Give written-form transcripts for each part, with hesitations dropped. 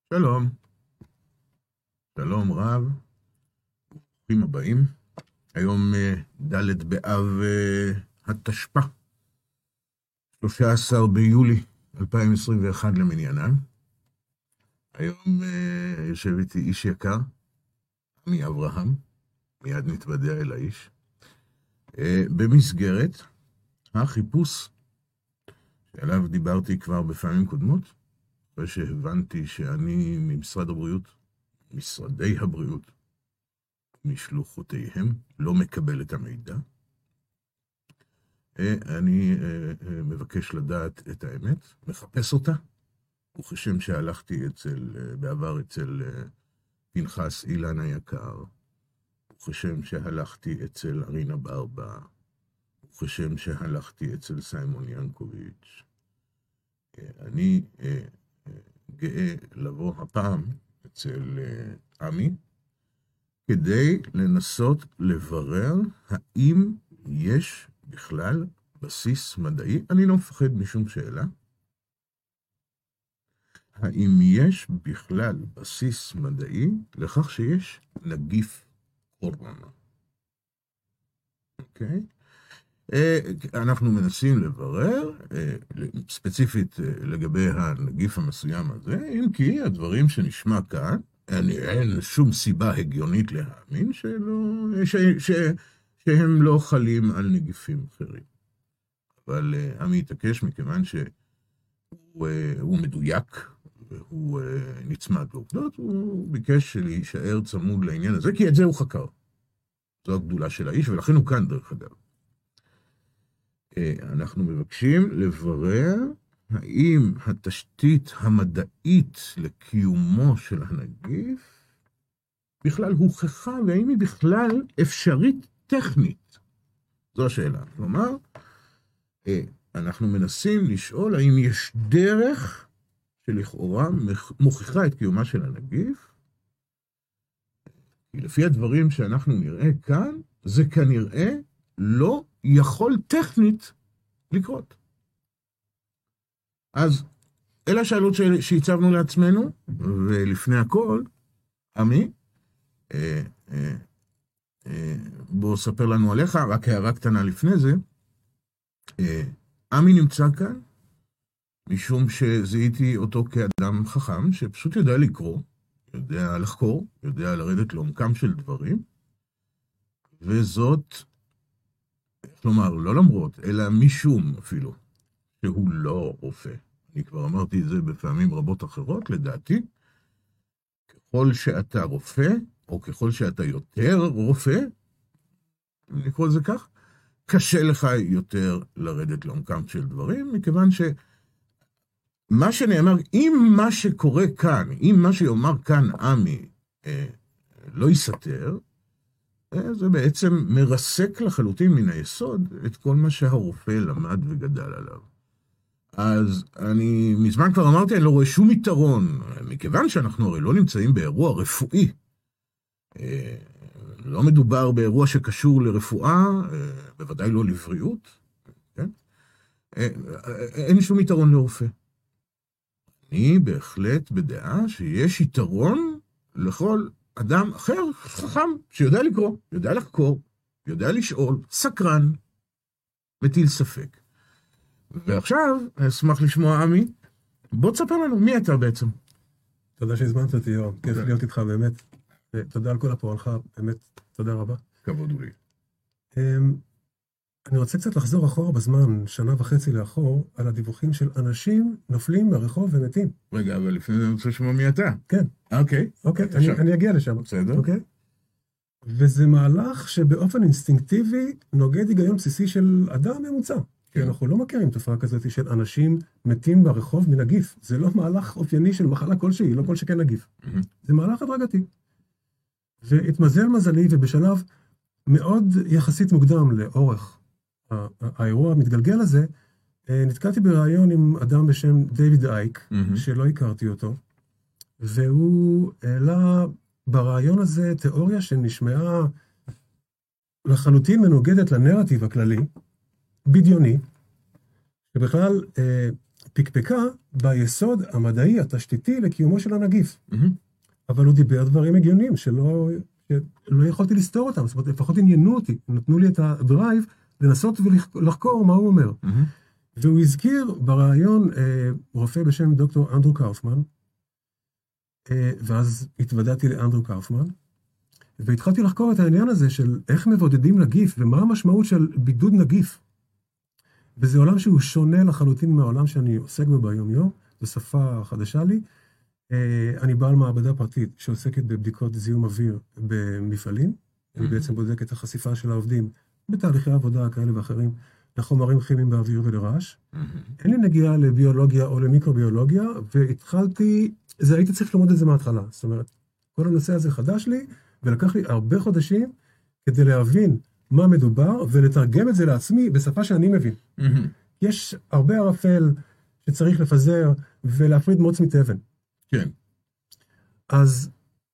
שלום, שלום רב, ברוכים הבאים. היום ד' באב התשפ"א, 13 ביולי 2021 למניינם. היום יושב איתי איש יקר, עמי אברהם, מיד נתוודע אל האיש, במסגרת החיפוש שעליו דיברתי כבר בפעמים קודמות, אחרי שהבנתי שאני ממשרד הבריאות, משרדי הבריאות, משלוחותיהם, לא מקבל את המידע. אני מבקש לדעת את האמת, מחפש אותה, וכשם שהלכתי בעבר אצל פנחס אילן היקר, וכשם שהלכתי אצל ארינה ברבה, וכשם שהלכתי אצל סיימון ינקוביץ'. אני גאה לבוא הפעם אצל עמי, כדי לנסות לברר האם יש בכלל בסיס מדעי, אני לא מפחד משום שאלה, האם יש בכלל בסיס מדעי לכך שיש נגיף קורונה. אוקיי? אנחנו מנסים לברר, ספציפית לגבי הנגיף המסוים הזה, אם כי הדברים שנשמע כאן, אין שום סיבה הגיונית להאמין שהם לא חלים על נגיפים אחרים. אבל עמי התעקש מכיוון שהוא מדויק, והוא נצמד לעובדות, הוא ביקש להישאר צמוד לעניין הזה, כי את זה הוא חקר. זו הגדולה של האיש, ולכן הוא כאן דרך אגב. אנחנו מבקשים לברר האם התשתית המדעית לקיומו של הנגיף בכלל הוכחה, והאם היא בכלל אפשרית טכנית. זו השאלה. כלומר, אנחנו מנסים לשאול האם יש דרך שלכאורה מוכיחה את קיומה של הנגיף, כי לפי הדברים שאנחנו נראה כאן, זה כנראה לא יכול טכנית לקרות. אז אלה השאלות שהצבנו לעצמנו, ולפני הכל, עמי, בוא ספר לנו עליך, רק הערה קטנה לפני זה. עמי נמצא כאן, משום שזיהיתי אותו כאדם חכם, שפשוט יודע לקרוא, יודע לחקור, יודע לרדת לעומקם של דברים, וזאת, כלומר, לא למרות, אלא משום אפילו, שהוא לא רופא. אני כבר אמרתי את זה בפעמים רבות אחרות, לדעתי, ככל שאתה רופא, או ככל שאתה יותר רופא, אני קורא לזה כך, קשה לך יותר לרדת לעומקם של דברים, מכיוון שמה שנאמר, אם מה שקורה כאן, אם מה שיאמר כאן עמי לא יסתר, זה בעצם מרסק לחלוטין מן היסוד את כל מה שהרופא למד וגדל עליו. אז אני מזמן כבר אמרתי, אני לא רואה שום יתרון, מכיוון שאנחנו הרי לא נמצאים באירוע רפואי. לא מדובר באירוע שקשור לרפואה, בוודאי לא לבריאות. כן? אין שום יתרון לרופא. אני בהחלט בדעה שיש יתרון לכל אדם אחר, חכם, שיודע לקרוא, יודע לחקור, יודע לשאול, סקרן, מטיל ספק. ועכשיו, אשמח לשמוע עמי, בוא תספר לנו, מי אתה בעצם? תודה שהזמנת אותי, יואב, כיף להיות איתך באמת. תודה על כל הפועלך, באמת, תודה רבה. כבוד הוא לי. אני רוצה קצת לחזור אחורה בזמן, 1.5 שנה לאחור, על הדיווחים של אנשים נופלים ברחוב ומתים. רגע, אבל לפני זה אני רוצה לשמוע מי אתה. כן. אוקיי. אני אגיע לשם. בסדר. אוקיי? וזה מהלך שבאופן אינסטינקטיבי נוגד היגיון בסיסי של אדם ממוצע. כי אנחנו לא מכירים תופעה כזאת של אנשים מתים ברחוב מנגיף. זה לא מהלך אופייני של מחלה כלשהי, לא כל שכן נגיף. זה מהלך הדרגתי. והתמזל מזלי, ובשלב מאוד יחסית מוקדם לאורך האירוע המתגלגל הזה, נתקעתי ברעיון עם אדם בשם דיוויד אייק, שלא הכרתי אותו, והוא העלה ברעיון הזה תיאוריה שנשמעה לחלוטין מנוגדת לנרטיב הכללי, בדיוני, שבכלל פקפקה ביסוד המדעי התשתיתי לקיומו של הנגיף. מהמם. אבל הוא דיבר דברים הגיוניים שלא יכולתי לסתור אותם, זאת אומרת, לפחות עניינו אותי, נתנו לי את הדרייב לנסות ולחקור מה הוא אומר. מהמם. והוא הזכיר ברעיון רופא בשם דוקטור אנדרו קאופמן, ואז התוודעתי לאנדרו קאופמן, והתחלתי לחקור את העניין הזה של איך מבודדים נגיף, ומה המשמעות של בידוד נגיף. וזה עולם שהוא שונה לחלוטין מהעולם שאני עוסק בו ביום יום, זו שפה חדשה לי. אני בעל מעבדה פרטית שעוסקת בבדיקות זיהום אוויר במפעלים, אני בעצם בודק את החשיפה של העובדים בתהליכי עבודה כאלה ואחרים, לחומרים כימיים באוויר ולרעש. אין לי נגיעה לביולוגיה או למיקרוביולוגיה, והתחלתי, הייתי צריך ללמוד את זה מההתחלה. זאת אומרת, כל הנושא הזה חדש לי, ולקח לי הרבה חודשים כדי להבין מה מדובר, ולתרגם את זה לעצמי בשפה שאני מבין. יש הרבה ערפל שצריך לפזר ולהפריד מוץ מתבן. כן. אז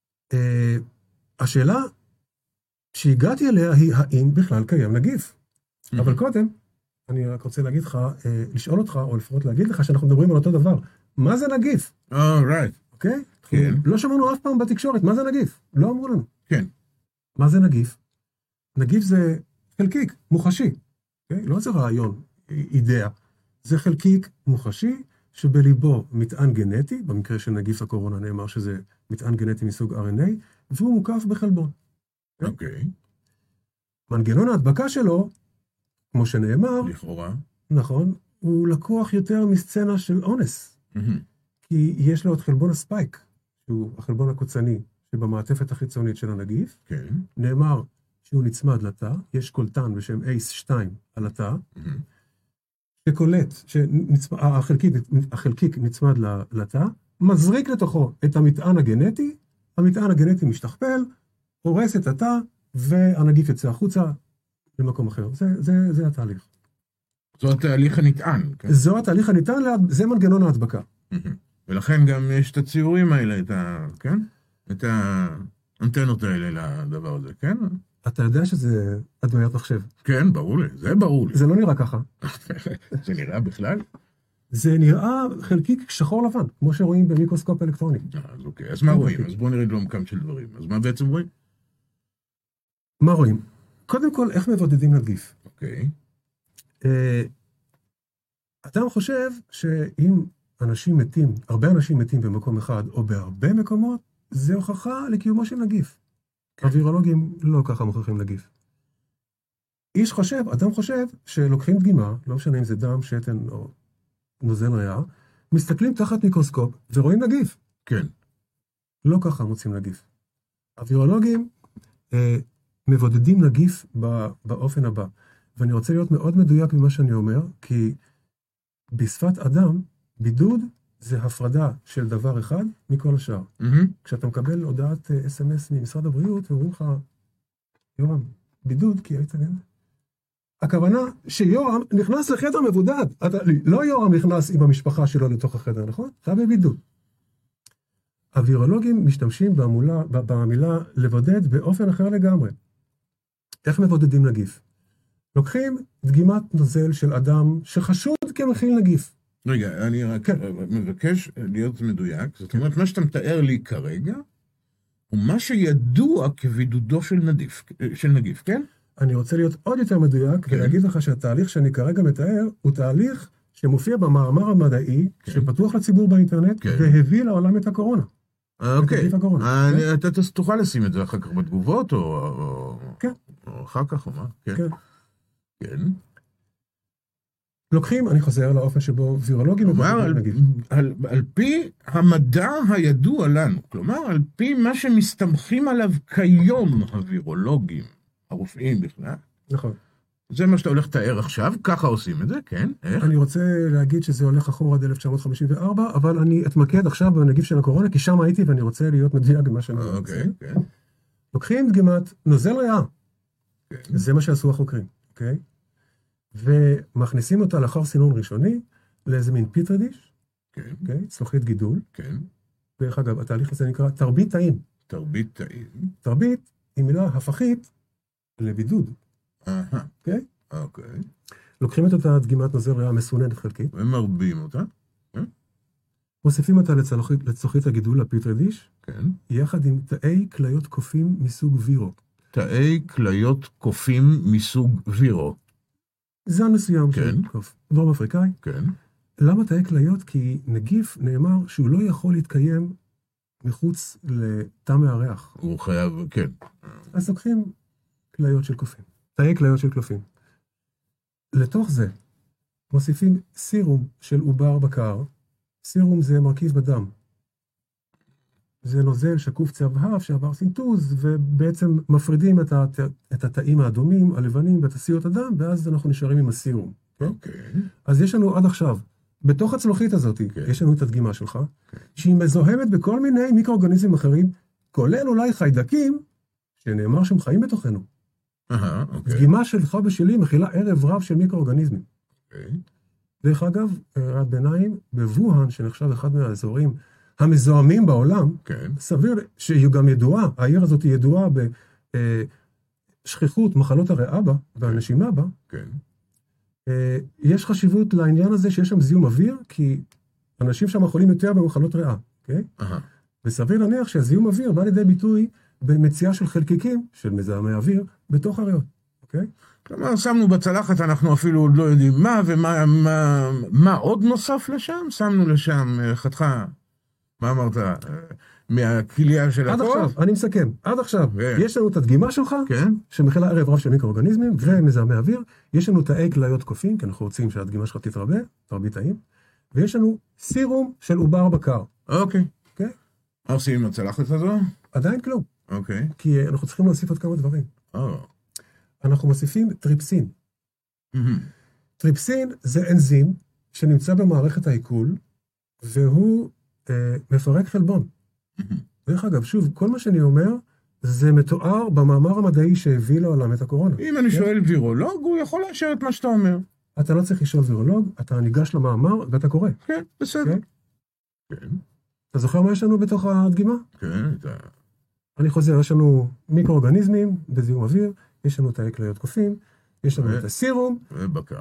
השאלה שהגעתי אליה היא האם בכלל קיים נגיף. אבל קודם, אני רק רוצה להגיד לך, לשאול אותך, או לפחות להגיד לך שאנחנו מדברים על אותו דבר. מה זה נגיף? right. אוקיי? כן. לא שמענו אף פעם בתקשורת, מה זה נגיף? לא אמרו לנו. כן. מה זה נגיף? נגיף זה חלקיק, מוחשי. אוקיי? לא זה רעיון, אידאה. זה חלקיק מוחשי שבליבו מטען גנטי, במקרה של נגיף הקורונה נאמר שזה מטען גנטי מסוג RNA, והוא מוקף בחלבון. אוקיי. מנגנון ההדבקה שלו, כמו שנאמר, לכאורה. נכון, הוא לקוח יותר מסצנה של אונס. כי יש לו את חלבון הספייק, שהוא החלבון הקוצני שבמעטפת החיצונית של הנגיף. כן. נאמר שהוא נצמד לתא, יש קולטן בשם ACE2 על התא, שקולט, החלקיק נצמד לתא, מזריק לתוכו את המטען הגנטי, המטען הגנטי משתכפל, הורס את התא, והנגיף יצא החוצה למקום אחר. זה התהליך. זו התהליך הנטען. כן? זו התהליך הנטען, זה מנגנון ההדבקה. ולכן גם יש את הציורים האלה, כן? את האנטנות האלה לדבר הזה, כן? אתה יודע שזה הדמיית מחשב. כן, ברור לי, זה ברור לי. זה לא נראה ככה. זה נראה בכלל? זה נראה חלקיק שחור לבן, כמו שרואים במיקרוסקופ אלקטרוני. אז אוקיי, אז מה רואים? אז בואו נרד לעומקם של דברים. אז מה בעצם רואים? מה רואים? קודם כל, איך מבודדים נגיף? אוקיי. אדם חושב שאם אנשים מתים, הרבה אנשים מתים במקום אחד, או בהרבה מקומות, זה הוכחה לקיומו של נגיף. הווירולוגים לא ככה מוכיחים נגיף. אדם חושב שלוקחים דגימה, לא משנה אם זה דם, שתן או נוזל ריאה, מסתכלים תחת מיקרוסקופ ורואים נגיף. כן. לא ככה מוצאים נגיף. הווירולוגים מבודדים נגיף באופן הבא. ואני רוצה להיות מאוד מדויק במה שאני אומר, כי בשפת אדם, בידוד זה הפרדה של דבר אחד מכל השאר. כשאתה מקבל הודעת SMS ממשרד הבריאות, ואומרים לך, יורם, בידוד, כי היית גן. הכוונה שיורם נכנס לחדר מבודד. לא יורם נכנס עם המשפחה שלו לתוך החדר, נכון? אתה בבידוד. הווירולוגים משתמשים במילה לבודד באופן אחר לגמרי. איך מבודדים נגיף? לוקחים דגימת נוזל של אדם שחשוד כמכיל נגיף. רגע, אני רק מבקש להיות מדויק. זאת אומרת, מה שאתה מתאר לי כרגע, הוא מה שידוע כבידודו של נגיף, כן? אני רוצה להיות עוד יותר מדויק, ולהגיד לך שהתהליך שאני כרגע מתאר, הוא תהליך שמופיע במאמר המדעי, שפתוח לציבור באינטרנט, והביא לעולם את הקורונה. אוקיי. אתה תוכל לשים את זה אחר כך בתגובות, או אחר כך, או מה? כן. כן. לוקחים, אני חוזר לאופן שבו וירולוגים כלומר, על פי המדע הידוע לנו, כלומר, על פי מה שמסתמכים עליו כיום הווירולוגים, הרופאים בכלל. נכון. זה מה שאתה הולך לתאר עכשיו, ככה עושים את זה, כן? איך? אני רוצה להגיד שזה הולך אחורה עד 1954, אבל אני אתמקד עכשיו בנגיף של הקורונה, כי שם הייתי ואני רוצה להיות מדויק במה שאני רוצה. אוקיי, כן. לוקחים דגימת נוזל ריאה. זה מה שעשו החוקרים, אוקיי? ומכניסים אותה לאחר סינון ראשוני לאיזה מין פיטרי דיש, אוקיי? צלוחית גידול. כן. דרך אגב, התהליך הזה נקרא תרבית תאים. תרבית תאים. תרבית היא מילה הפכית לבידוד. אוקיי? אוקיי. לוקחים את אותה דגימת נוזל ריאה מסוננת חלקית. ומרבים אותה. מוסיפים אותה לצלוחית הגידול, הפטרי דיש, כן. יחד עם תאי כליות קופים מסוג וירו. תאי כליות קופים מסוג וירו. זן מסוים כן. של קוף. דרום אפריקאי. כן. למה תאי כליות? כי נגיף נאמר שהוא לא יכול להתקיים מחוץ לתא מהריח. הוא חייב, כן. אז לוקחים כליות של קופים. תאי כליות של קופים. לתוך זה מוסיפים סירום של עובר בקר. סירום זה מרכיב בדם. זה נוזל שקוף צהבהב שעבר סינטוז, ובעצם מפרידים את התאים האדומים, הלבנים ואת הסיעות הדם, ואז אנחנו נשארים עם הסירום. אוקיי. אז יש לנו עד עכשיו, בתוך הצלוחית הזאת, יש לנו את הדגימה שלך, שהיא מזוהמת בכל מיני מיקרואורגניזמים אחרים, כולל אולי חיידקים, שנאמר שהם חיים בתוכנו. אוקיי. דגימה שלך ושלי מכילה ערב רב של מיקרואורגניזמים. אוקיי. דרך אגב, הערת ביניים, בווהאן, שנחשב אחד מהאזורים המזוהמים בעולם, כן. סביר שהיא גם ידועה, העיר הזאת היא ידועה בשכיחות מחלות הריאה בה, והנשימה בה. כן. יש חשיבות לעניין הזה שיש שם זיהום אוויר, כי אנשים שם חולים יותר במחלות ריאה, אוקיי? וסביר להניח שהזיהום אוויר בא לידי ביטוי במציאה של חלקיקים, של מזהמי אוויר, בתוך הריאות, אוקיי? כלומר, שמנו בצלחת, אנחנו אפילו עוד לא יודעים מה, ומה עוד נוסף לשם? שמנו לשם חתיכה, מה אמרת? מהכליה של עד הקוף? עכשיו, אני מסכם, עד עכשיו, יש לנו את הדגימה שלך, כן. שמכילה ערב רב של מיקרואורגניזמים, ומזהמי אוויר, יש לנו תאי כליות קופים, כי אנחנו רוצים שהדגימה שלך תתרבה, תרבית תאים, ויש לנו סירום של עובר בקר. אוקיי. אוקיי? מה עושים עם הצלחת הזו? עדיין כלום. אוקיי. כי אנחנו צריכים להוסיף עוד כמה דברים. אנחנו מוסיפים טריפסין. טריפסין זה אנזים שנמצא במערכת העיכול, והוא מפרק חלבון. דרך אגב, שוב, כל מה שאני אומר, זה מתואר במאמר המדעי שהביא לעולם את הקורונה. אם אני שואל וירולוג, הוא יכול לאשר את מה שאתה אומר. אתה לא צריך לשאול וירולוג, אתה ניגש למאמר ואתה קורא. כן, בסדר. כן. אתה זוכר מה יש לנו בתוך הדגימה? כן. אני חוזר, יש לנו מיקרואורגניזמים בזיהום אוויר, יש לנו תאי כליות קופים, יש לנו את הסירום. ובקר.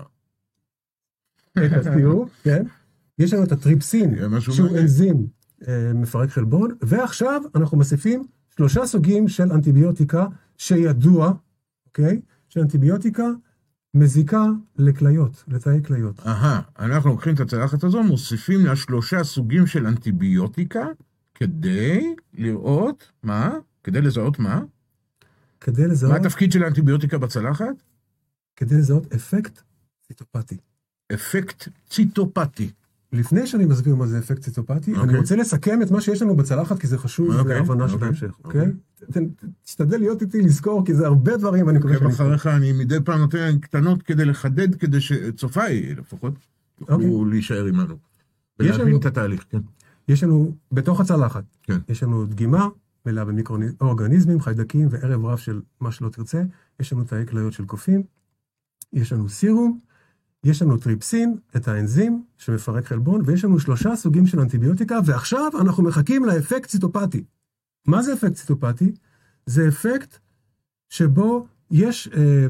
את הסירום, כן. יש לנו את הטריפסין, שהוא אנזים מפרק חלבון, ועכשיו אנחנו מוסיפים 3 סוגים של אנטיביוטיקה שידוע, אוקיי? שאנטיביוטיקה מזיקה לכליות, לתאי כליות. אנחנו לוקחים את הצלחת הזו, מוסיפים לה 3 סוגים של אנטיביוטיקה, כדי לראות מה? כדי לזהות מה? כדי לזהות... מה התפקיד של האנטיביוטיקה בצלחת? כדי לזהות אפקט ציטופתי. אפקט ציטופתי. לפני שאני מסביר מה זה אפקט ציטופתי, אני רוצה לסכם את מה שיש לנו בצלחת, כי זה חשוב להבנה של ההמשך, אוקיי? תשתדל להיות איתי לזכור, כי זה הרבה דברים, ואני מקווה שאני... אחריך אני מדי פעם נותן קטנות כדי לחדד, כדי שצופיי לפחות יוכלו להישאר עמנו. ולהבין את התהליך, כן. יש לנו, בתוך הצלחת, יש לנו דגימה, מלאה במיקרואורגניזמים, חיידקים וערב רב של מה שלא תרצה, יש לנו תאי כליות של קופים, יש לנו סירום, יש לנו טריפסין, את האנזים שמפרק חלבון, ויש לנו 3 סוגים של אנטיביוטיקה, ועכשיו אנחנו מחכים לאפקט ציטופתי. מה זה אפקט ציטופתי? זה אפקט שבו יש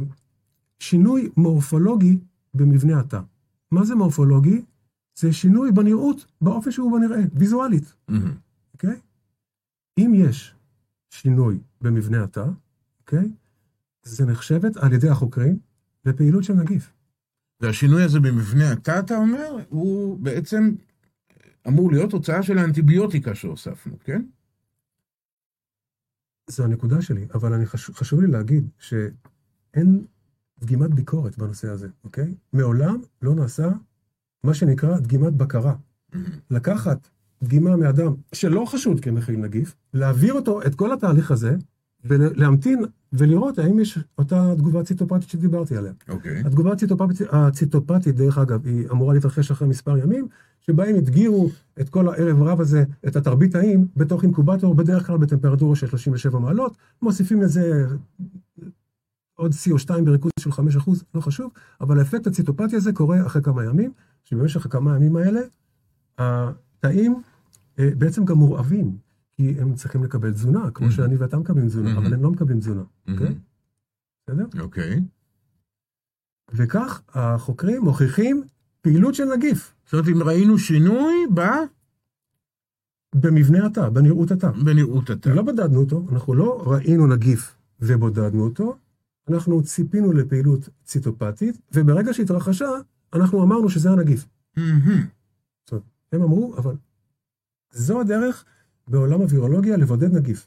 שינוי מורפולוגי במבנה התא. מה זה מורפולוגי? זה שינוי בנראות, באופן שהוא בנראה, ויזואלית. אוקיי? אם יש שינוי במבנה התא, אוקיי? זה נחשבת על ידי החוקרים לפעילות של נגיף. והשינוי הזה במבנה התא, אתה אומר, הוא בעצם אמור להיות תוצאה של האנטיביוטיקה שהוספנו, כן? זו הנקודה שלי, אבל חשוב לי להגיד שאין דגימת ביקורת בנושא הזה, אוקיי? מעולם לא נעשה מה שנקרא דגימת בקרה. לקחת דגימה מאדם שלא חשוד כמכיל נגיף, להעביר אותו את כל התהליך הזה, ולהמתין ולראות האם יש אותה תגובה ציטופתית שדיברתי עליה. התגובה הציטופתית, דרך אגב, היא אמורה להתרחש אחרי מספר ימים, שבהם הדגירו את כל הערב רב הזה, את התרבית תאים, בתוך אינקובטור, בדרך כלל בטמפרטורה של 37 מעלות, מוסיפים לזה עוד CO2 בריכוז של 5%, לא חשוב, אבל האפקט הציטופתי הזה קורה אחרי כמה ימים, שבמשך כמה ימים האלה, התאים בעצם גם מורעבים, כי הם צריכים לקבל תזונה, כמו שאני ואתה מקבלים תזונה, אבל הם לא מקבלים תזונה, אוקיי? בסדר? אוקיי. וכך החוקרים מוכיחים פעילות של נגיף. זאת אומרת, אם ראינו שינוי במבנה התא, בנראות התא. בנראות התא. לא בודדנו אותו, אנחנו לא ראינו נגיף ובודדנו אותו, אנחנו ציפינו לפעילות ציטופטית, וברגע שהתרחשה, אנחנו אמרנו שזה הנגיף. זאת אומרת, הם אמרו, אבל זו הדרך בעולם הווירולוגיה לבודד נגיף.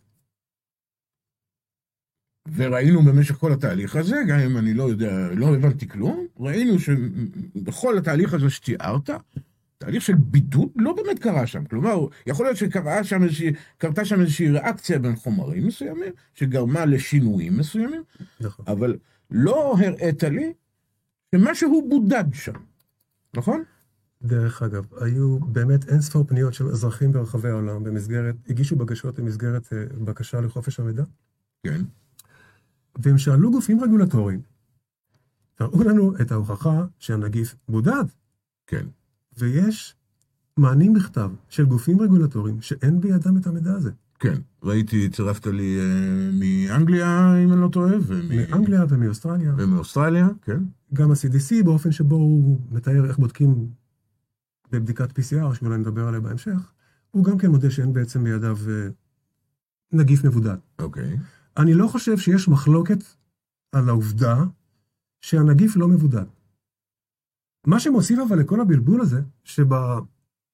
וראינו במשך כל התהליך הזה, גם אם אני לא יודע, לא הבנתי כלום, ראינו שבכל התהליך הזה שתיארת, תהליך של בידוד לא באמת קרה שם. כלומר, יכול להיות שקרתה שם איזושהי ריאקציה בין חומרים מסוימים, שגרמה לשינויים מסוימים, נכון. אבל לא הראית לי שמשהו בודד שם. נכון? דרך אגב, היו באמת אין ספור פניות של אזרחים ברחבי העולם הגישו בקשות במסגרת בקשה לחופש המידע. כן. והם שאלו גופים רגולטוריים, תראו לנו את ההוכחה שהנגיף בודד. כן. ויש מענים בכתב של גופים רגולטוריים שאין בידם את המידע הזה. כן, ראיתי, צירפת לי מאנגליה, אם אני לא טועה, מאנגליה ומאוסטרליה. ומאוסטרליה, כן. גם ה-CDC באופן שבו הוא מתאר איך בודקים בבדיקת PCR, שאולי נדבר עליה בהמשך, הוא גם כן מודה שאין בעצם בידיו נגיף מבודד. אוקיי. אני לא חושב שיש מחלוקת על העובדה שהנגיף לא מבודד. מה שמוסיף אבל לכל הבלבול הזה, בכל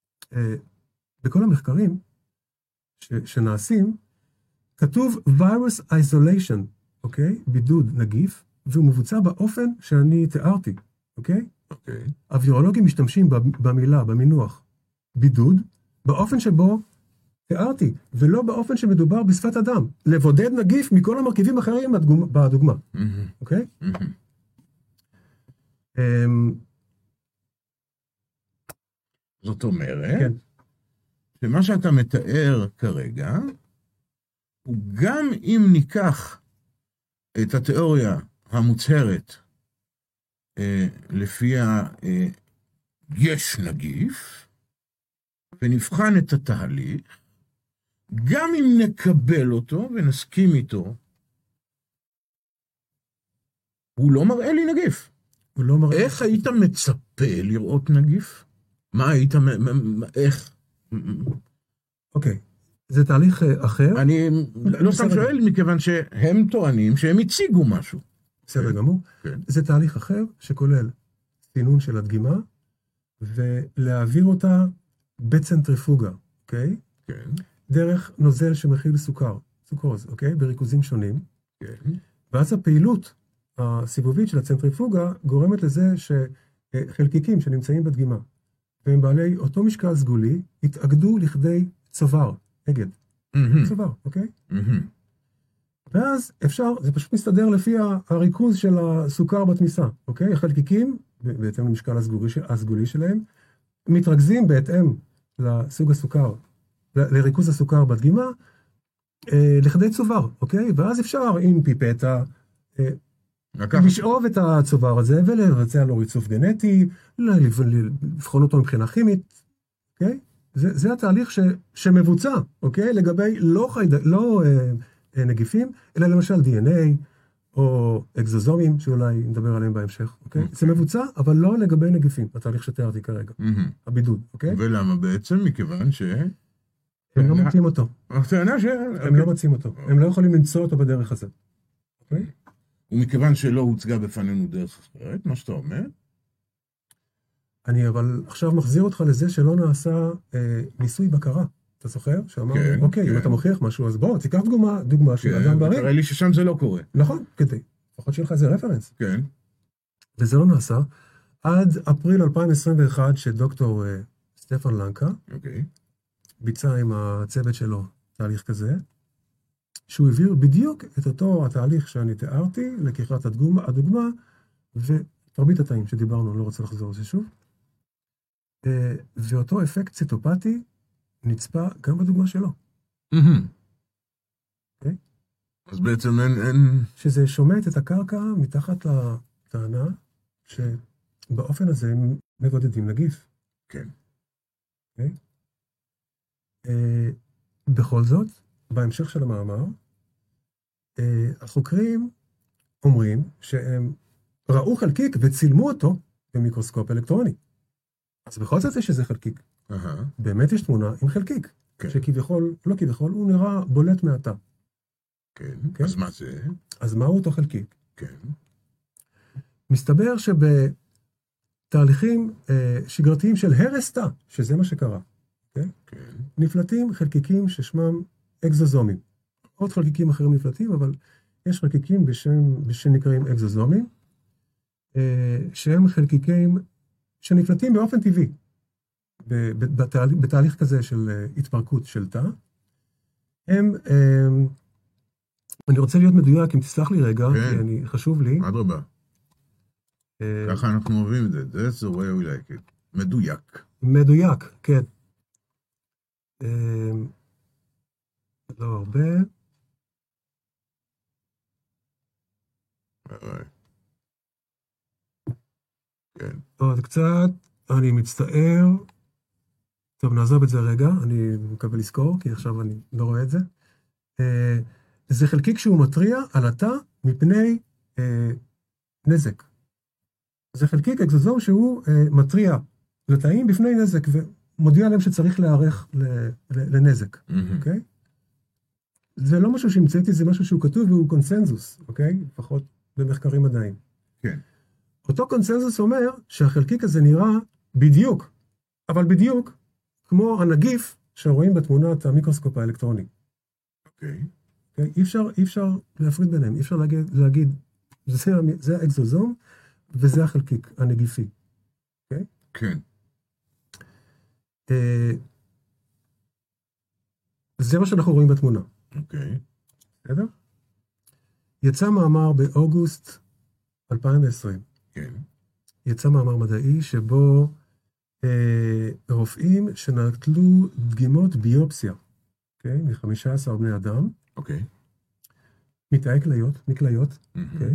המחקרים שנעשים, כתוב virus isolation, אוקיי? בידוד נגיף, והוא מבוצע באופן שאני תיארתי, אוקיי? אוקיי. הווירולוגים משתמשים במילה, במינוח, בידוד, באופן שבו תיארתי, ולא באופן שמדובר בשפת אדם. לבודד נגיף מכל המרכיבים האחרים בדוגמה, אוקיי? זאת אומרת, כן. שמה שאתה מתאר כרגע, הוא גם אם ניקח את התיאוריה המוצהרת, לפיה יש נגיף, ונבחן את התהליך, גם אם נקבל אותו ונסכים איתו, הוא לא מראה לי נגיף. הוא לא מראה... איך היית מצפה לראות נגיף? מה היית... איך? אוקיי. זה תהליך אחר. אני לא סתם שואל, מכיוון שהם טוענים שהם הציגו משהו. בסדר גמור. כן. זה תהליך אחר שכולל סינון של הדגימה, ולהעביר אותה בצנטריפוגה, אוקיי? כן. דרך נוזל שמכיל סוכרוז, אוקיי? בריכוזים שונים. כן. ואז הפעילות הסיבובית של הצנטריפוגה גורמת לזה שחלקיקים שנמצאים בדגימה, והם בעלי אותו משקל סגולי, התאגדו לכדי צוואר, אגד. צוואר, אוקיי? ואז אפשר, זה פשוט מסתדר לפי הריכוז של הסוכר בתמיסה, אוקיי? החלקיקים, בהתאם למשקל הסגולי שלהם, מתרכזים בהתאם לסוג הסוכר, לריכוז הסוכר בדגימה, לכדי צוואר, אוקיי? ואז אפשר עם פיפטה, לשאוב את הצוואר הזה ולבצע לו ריצוף גנטי, לבחון אותו מבחינה כימית, אוקיי? זה התהליך שמבוצע, אוקיי? לגבי לא נגיפים, אלא למשל DNA או אקזוזומים, שאולי נדבר עליהם בהמשך, אוקיי? זה מבוצע, אבל לא לגבי נגיפים, התהליך שתיארתי כרגע, הבידוד, אוקיי? ולמה בעצם? מכיוון ש... הם לא מוצאים אותו. הם לא מוצאים אותו. הם לא יכולים למצוא אותו בדרך הזאת. אוקיי? ומכיוון שלא הוצגה בפנינו דרך אחרת, מה שאתה אומר? אני אבל עכשיו מחזיר אותך לזה שלא נעשה ניסוי בקרה. אתה זוכר? שאמרנו, אוקיי, אם אתה מוכיח משהו, אז בוא, תיקח דוגמה של אדם בריא. תראה לי ששם זה לא קורה. נכון, כדי. לפחות שיהיה לך איזה רפרנס. כן. וזה לא נעשה. עד אפריל 2021, שדוקטור סטפן לנקה, ביצע עם הצוות שלו תהליך כזה, שהוא העביר בדיוק את אותו התהליך שאני תיארתי, לקיחת הדוגמה, ותרבית התאים שדיברנו, אני לא רוצה לחזור על זה שוב, ואותו אפקט ציטופטי נצפה גם בדוגמה שלו. אוקיי? אז בעצם אין... שזה שומט את הקרקע מתחת לטענה, שבאופן הזה הם מבודדים נגיף. כן. אוקיי? בכל זאת, בהמשך של המאמר, החוקרים אומרים שהם ראו חלקיק וצילמו אותו במיקרוסקופ אלקטרוני. אז בכל זאת יש איזה חלקיק. באמת יש תמונה עם חלקיק. כן. שכביכול, לא כביכול, הוא נראה בולט מעתה. כן. כן? אז מה זה? אז מהו אותו חלקיק? כן. מסתבר שבתהליכים שגרתיים של הרס תא, שזה מה שקרה, כן? כן. נפלטים חלקיקים ששמם אקזוזומים. עוד חלקיקים אחרים נפלטים, אבל יש חלקיקים שנקראים אקזוזומים, שהם חלקיקים שנפלטים באופן טבעי, בתהליך כזה של התפרקות של תא. אני רוצה להיות מדויק, אם תסלח לי רגע, כי חשוב לי. אדרבה. ככה אנחנו אוהבים את זה. That's the way we like it. מדויק. מדויק, כן. לא הרבה. כן. עוד קצת, אני מצטער. טוב, נעזוב את זה רגע, אני מקווה לזכור, כי עכשיו אני לא רואה את זה. זה חלקיק שהוא מטריע על התא מפני נזק. זה חלקיק אקזוזום שהוא מטריע לתאים בפני נזק, ומודיע להם שצריך להיערך לנזק, אוקיי? זה לא משהו שהמצאתי, זה משהו שהוא כתוב והוא קונסנזוס, אוקיי? לפחות במחקרים מדעיים. כן. אותו קונסנזוס אומר שהחלקיק הזה נראה בדיוק, אבל בדיוק כמו הנגיף שרואים בתמונת המיקרוסקופ האלקטרוני. אוקיי. אי אפשר להפריד ביניהם, אי אפשר להגיד, זה האקזוזום וזה החלקיק הנגיפי. אוקיי? כן. זה מה שאנחנו רואים בתמונה. אוקיי. בסדר? יצא מאמר באוגוסט 2020. כן. יצא מאמר מדעי שבו רופאים שנטלו דגימות ביופסיה, אוקיי? מ-15 בני אדם. אוקיי. מתאי כליות, מכליות, אוקיי?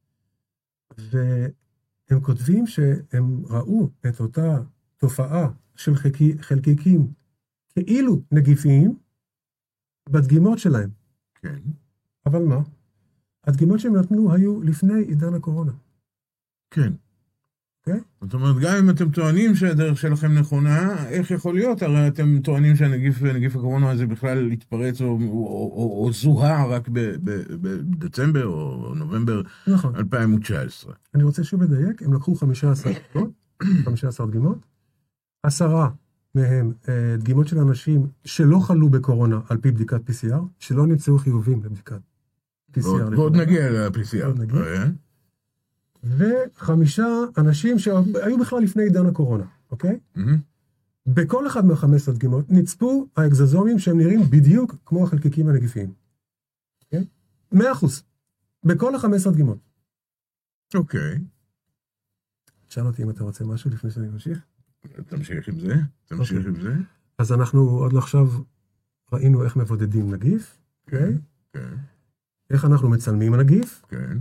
והם כותבים שהם ראו את אותה תופעה של חלקיקים כאילו נגיפיים בדגימות שלהם. כן. אבל מה? הדגימות שהם נתנו היו לפני עידן הקורונה. כן. אוקיי? זאת אומרת, גם אם אתם טוענים שהדרך שלכם נכונה, איך יכול להיות? הרי אתם טוענים שהנגיף הקורונה הזה בכלל התפרץ או זוהה רק בדצמבר או נובמבר 2019. אני רוצה שוב לדייק, הם לקחו 15 דגימות, 10 מהם דגימות של אנשים שלא חלו בקורונה על פי בדיקת PCR, שלא נמצאו חיובים לבדיקת PCR. ועוד נגיע ל-PCR. ו5 אנשים שהיו בכלל לפני עידן הקורונה, אוקיי? בכל אחד מה-15 דגימות נצפו האקזוזומים שהם נראים בדיוק כמו החלקיקים הנגיפיים. אוקיי? 100%. בכל ה-15 דגימות. אוקיי. תשאל אותי אם אתה רוצה משהו לפני שאני ממשיך. תמשיך עם זה. תמשיך עם זה. אז אנחנו עוד לא עכשיו ראינו איך מבודדים נגיף. אוקיי? כן. איך אנחנו מצלמים הנגיף. כן.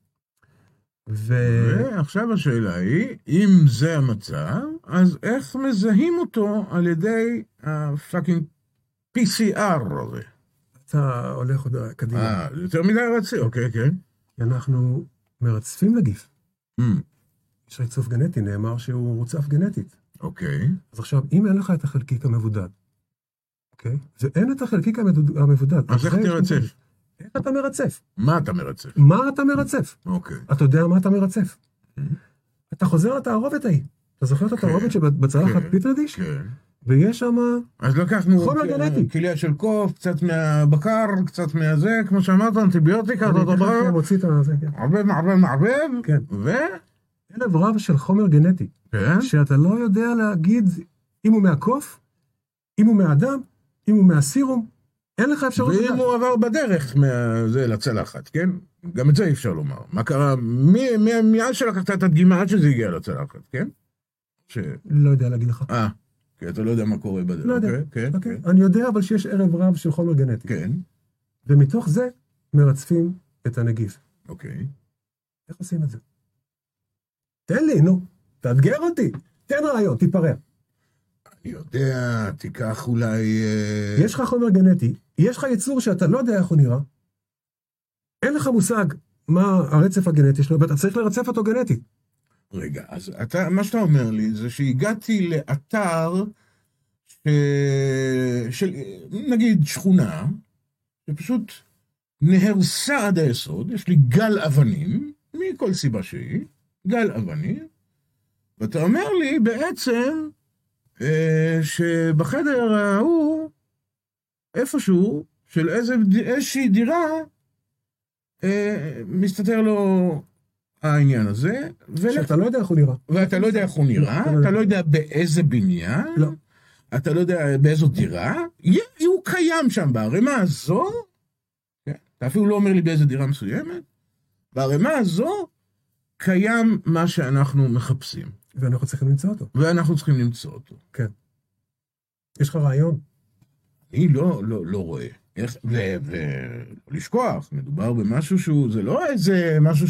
ועכשיו השאלה היא, אם זה המצב, אז איך מזהים אותו על ידי הפאקינג PCR הזה? אתה הולך עוד קדימה. יותר מדי רצי, אוקיי, כן. אנחנו מרצפים נגיף. יש ריצוף גנטי, נאמר שהוא רוצף גנטית. אוקיי. אז עכשיו, אם אין לך את החלקיק המבודד, אוקיי? ואין את החלקיק המבודד. אז איך תרצף? איך אתה מרצף? מה אתה מרצף? מה אתה מרצף? אוקיי. אתה יודע מה אתה מרצף. אתה חוזר לתערובת ההיא. אתה זוכר את התערובת שבצלחת פיטרדיש? כן. ויש שם אז לקחנו חומר גנטי. כליה של קוף, קצת מהבקר, קצת מהזה, כמו שאמרת, אנטיביוטיקה, מערבב, כן. אלף רב של חומר גנטי. כן. שאתה לא יודע להגיד אם הוא מהקוף, אם הוא מהאדם, אם הוא מהסירום. אין לך אפשרות לדעת. ואם הוא עבר בדרך זה לצלחת, כן? גם את זה אי אפשר לומר. מה קרה? מאז שלקחת את הדגימה עד שזה הגיע לצלחת, כן? לא יודע להגיד לך. כי אתה לא יודע מה קורה בדרך. לא יודע. אני יודע אבל שיש ערב רב של חומר גנטי. כן. ומתוך זה מרצפים את הנגיף. אוקיי. איך עושים את זה? תן לי, נו. תאתגר אותי. תן רעיון, תיפרע. אני יודע, תיקח אולי... יש לך חומר גנטי, יש לך יצור שאתה לא יודע איך הוא נראה, אין לך מושג מה הרצף הגנטי שלו, ואתה צריך לרצף אותו גנטית. רגע, אז מה שאתה אומר לי זה שהגעתי לאתר של נגיד שכונה, שפשוט נהרסה עד היסוד, יש לי גל אבנים, מכל סיבה שהיא, גל אבנים, ואתה אומר לי בעצם שבחדר ההוא, איפשהו, של איזושהי דירה, מסתתר לו העניין הזה. שאתה לא יודע איך הוא נראה. ואתה לא יודע איך הוא נראה, אתה לא יודע באיזה בניין, לא. אתה לא יודע באיזו דירה, הוא קיים שם בערימה הזו, אתה אפילו לא אומר לי באיזה דירה מסוימת, בערימה הזו קיים מה שאנחנו מחפשים. ואנחנו צריכים למצוא אותו. כן. יש לך רעיון? אני לא רואה. ולשכוח, מדובר במשהו שהוא, זה לא איזה משהו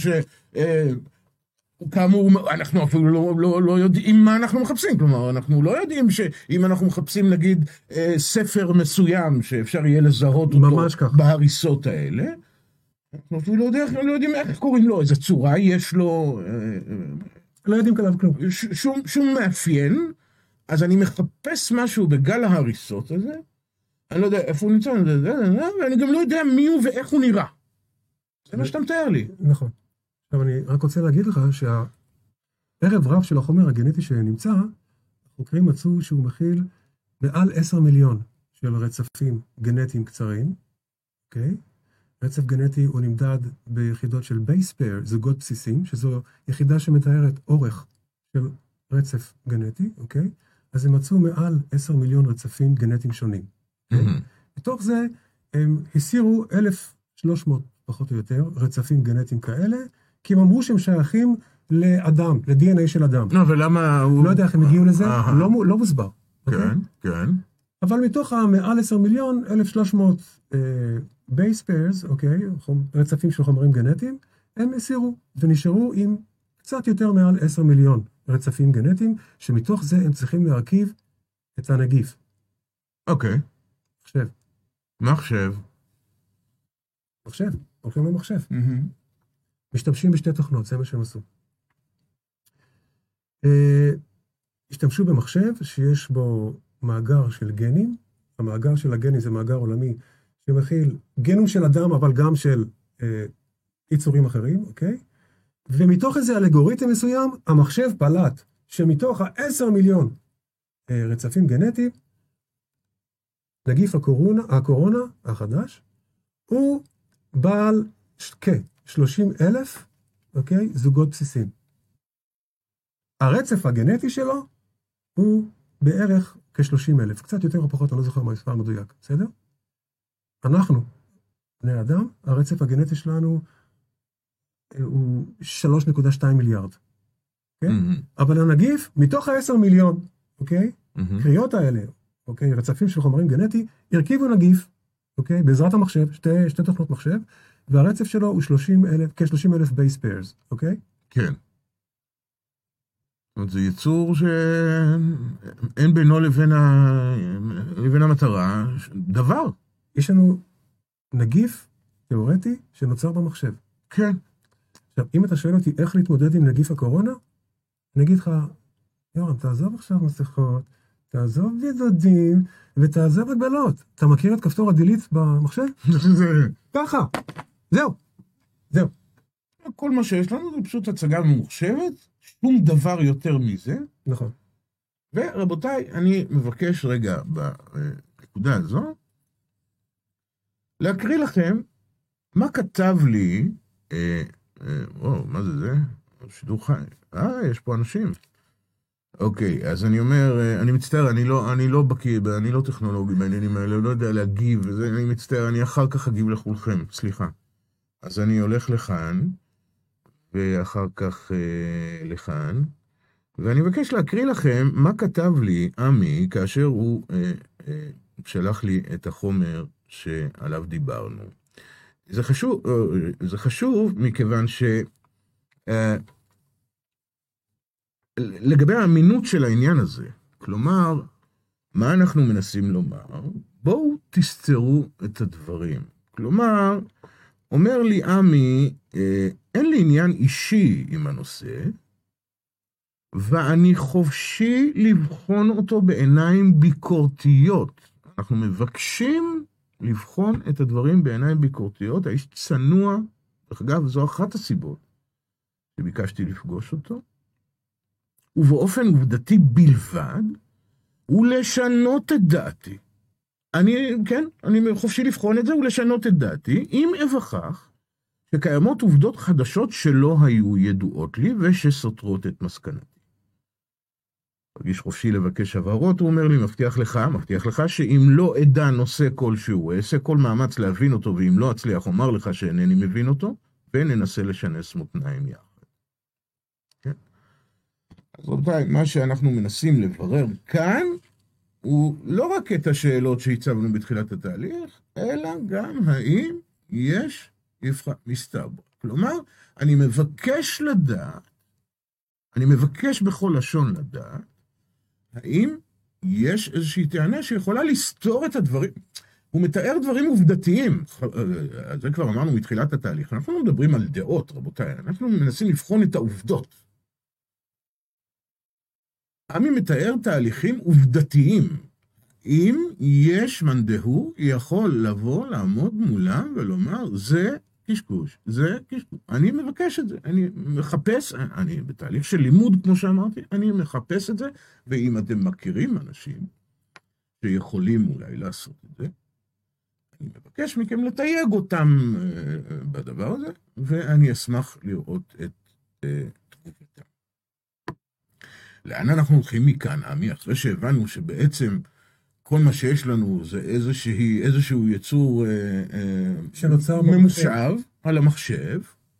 כאמור, אנחנו אפילו לא יודעים מה אנחנו מחפשים, כלומר, אנחנו לא יודעים שאם אנחנו מחפשים, נגיד, ספר מסוים שאפשר יהיה לזהות אותו בהריסות האלה, אנחנו אפילו לא יודעים איך קוראים לו, איזה צורה יש לו, לא יודעים כלב כלום. שום מאפיין, אז אני מחפש משהו בגל ההריסות הזה, אני לא יודע איפה הוא נמצא, ואני גם לא יודע מי הוא ואיך הוא נראה. זה מה שאתה מתאר לי. נכון. עכשיו אני רק רוצה להגיד לך שהערב רב של החומר הגנטי שנמצא, החוקרים מצאו שהוא מכיל מעל 10 מיליון של רצפים גנטיים קצרים, אוקיי? רצף גנטי הוא נמדד ביחידות של base pair, זוגות בסיסים, שזו יחידה שמתארת אורך של רצף גנטי, אוקיי? אז הם מצאו מעל 10 מיליון רצפים גנטיים שונים. מתוך זה הם הסירו 1,300 פחות או יותר רצפים גנטיים כאלה, כי הם אמרו שהם שייכים לאדם, ל-DNA של אדם. לא, ולמה הוא... לא יודע איך הם הגיעו לזה, לא מוסבר. כן, כן. אבל מתוך המעל 10 מיליון, 1,300 base pairs, אוקיי, רצפים של חומרים גנטיים, הם הסירו ונשארו עם קצת יותר מעל 10 מיליון רצפים גנטיים, שמתוך זה הם צריכים להרכיב את הנגיף. אוקיי. מחשב. מחשב. הולכים למחשב. משתמשים בשתי תוכנות, זה מה שהם עשו. השתמשו במחשב שיש בו מאגר של גנים, המאגר של הגנים זה מאגר עולמי שמכיל גנים של אדם, אבל גם של יצורים אחרים, אוקיי? ומתוך איזה אלגוריתם מסוים, המחשב פלט שמתוך 10 מיליון רצפים גנטיים, נגיף הקורונה החדש, הוא בעל כ-30,000, אוקיי? זוגות בסיסיים. הרצף הגנטי שלו הוא בערך כ-30,000, קצת יותר או פחות, אני לא זוכר מה המספר מדויק, בסדר? אנחנו, בני אדם, הרצף הגנטי שלנו הוא 3.2 מיליארד, אוקיי? אבל הנגיף, מתוך ה-10 מיליון, אוקיי? קריאות האלה, אוקיי? רצפים של חומרים גנטי, הרכיבו נגיף, אוקיי? בעזרת המחשב, שתי תוכנות מחשב, והרצף שלו הוא כ-30,000 base pairs, אוקיי? כן. זה יצור שאין בינו לבין המטרה דבר. יש לנו נגיף תיאורטי שנוצר במחשב. כן. עכשיו, אם אתה שואל אותי איך להתמודד עם נגיף הקורונה, אני אגיד לך, יורם, תעזוב עכשיו מסכות, תעזוב בידודים, ותעזוב הגבלות. אתה מכיר את כפתור הדילית במחשב? ככה. זהו. כל מה שיש לנו זה פשוט הצגה ממוחשבת, שום דבר יותר מזה. נכון. ורבותיי, אני מבקש רגע בנקודה הזו, להקריא לכם מה כתב לי, מה זה? שידור חי. יש פה אנשים. אוקיי, אז אני אומר, אני מצטער, אני לא בקיא, אני לא טכנולוגי בעניינים האלה, לא יודע להגיב, וזה, אני מצטער, אני אחר כך אגיב לכולכם, סליחה. אז אני הולך לכאן, ואחר כך לכאן, ואני מבקש להקריא לכם מה כתב לי עמי, כאשר הוא שלח לי את החומר שעליו דיברנו. זה חשוב מכיוון לגבי האמינות של העניין הזה, כלומר, מה אנחנו מנסים לומר? בואו תסתרו את הדברים. כלומר, אומר לי עמי, אין לי עניין אישי עם הנושא, ואני חופשי לבחון אותו בעיניים ביקורתיות. אנחנו מבקשים לבחון את הדברים בעיניים ביקורתיות. האיש צנוע, דרך אגב, זו אחת הסיבות שביקשתי לפגוש אותו, ובאופן עובדתי בלבד, ולשנות את דעתי. אני חופשי לבחון את זה ולשנות את דעתי, אם אבכך שקיימות עובדות חדשות שלא היו ידועות לי ושסותרות את מסקנתי. מרגיש חופשי לבקש הבהרות, הוא אומר לי, מבטיח לך שאם לא אדע נושא כלשהו, אעשה כל מאמץ להבין אותו, ואם לא אצליח, אומר לך שאינני מבין אותו, וננסה לשנס מותניים יחד. כן? אז רבותיי, מה שאנחנו מנסים לברר כאן, הוא לא רק את השאלות שהצבנו בתחילת התהליך, אלא גם האם יש יפחה מסתבר. כלומר, אני מבקש לדעת, אני מבקש בכל לשון לדעת, האם יש איזושהי טענה שיכולה לסתור את הדברים. הוא מתאר דברים עובדתיים, זה כבר אמרנו מתחילת התהליך, אנחנו לא מדברים על דעות, רבותיי, אנחנו מנסים לבחון את העובדות. עמי מתאר תהליכים עובדתיים. אם יש מאן דהוא, יכול לבוא, לעמוד מולם ולומר, זה קשקוש, זה קשקוש. אני מבקש את זה, אני מחפש, אני בתהליך של לימוד, כמו שאמרתי, אני מחפש את זה, ואם אתם מכירים אנשים שיכולים אולי לעשות את זה, אני מבקש מכם לתייג אותם בדבר הזה, ואני אשמח לראות את תגובתם. לאן אנחנו הולכים מכאן, עמי, אחרי שהבנו שבעצם כל מה שיש לנו זה איזשהו יצור שנוצר ממוחשב על המחשב.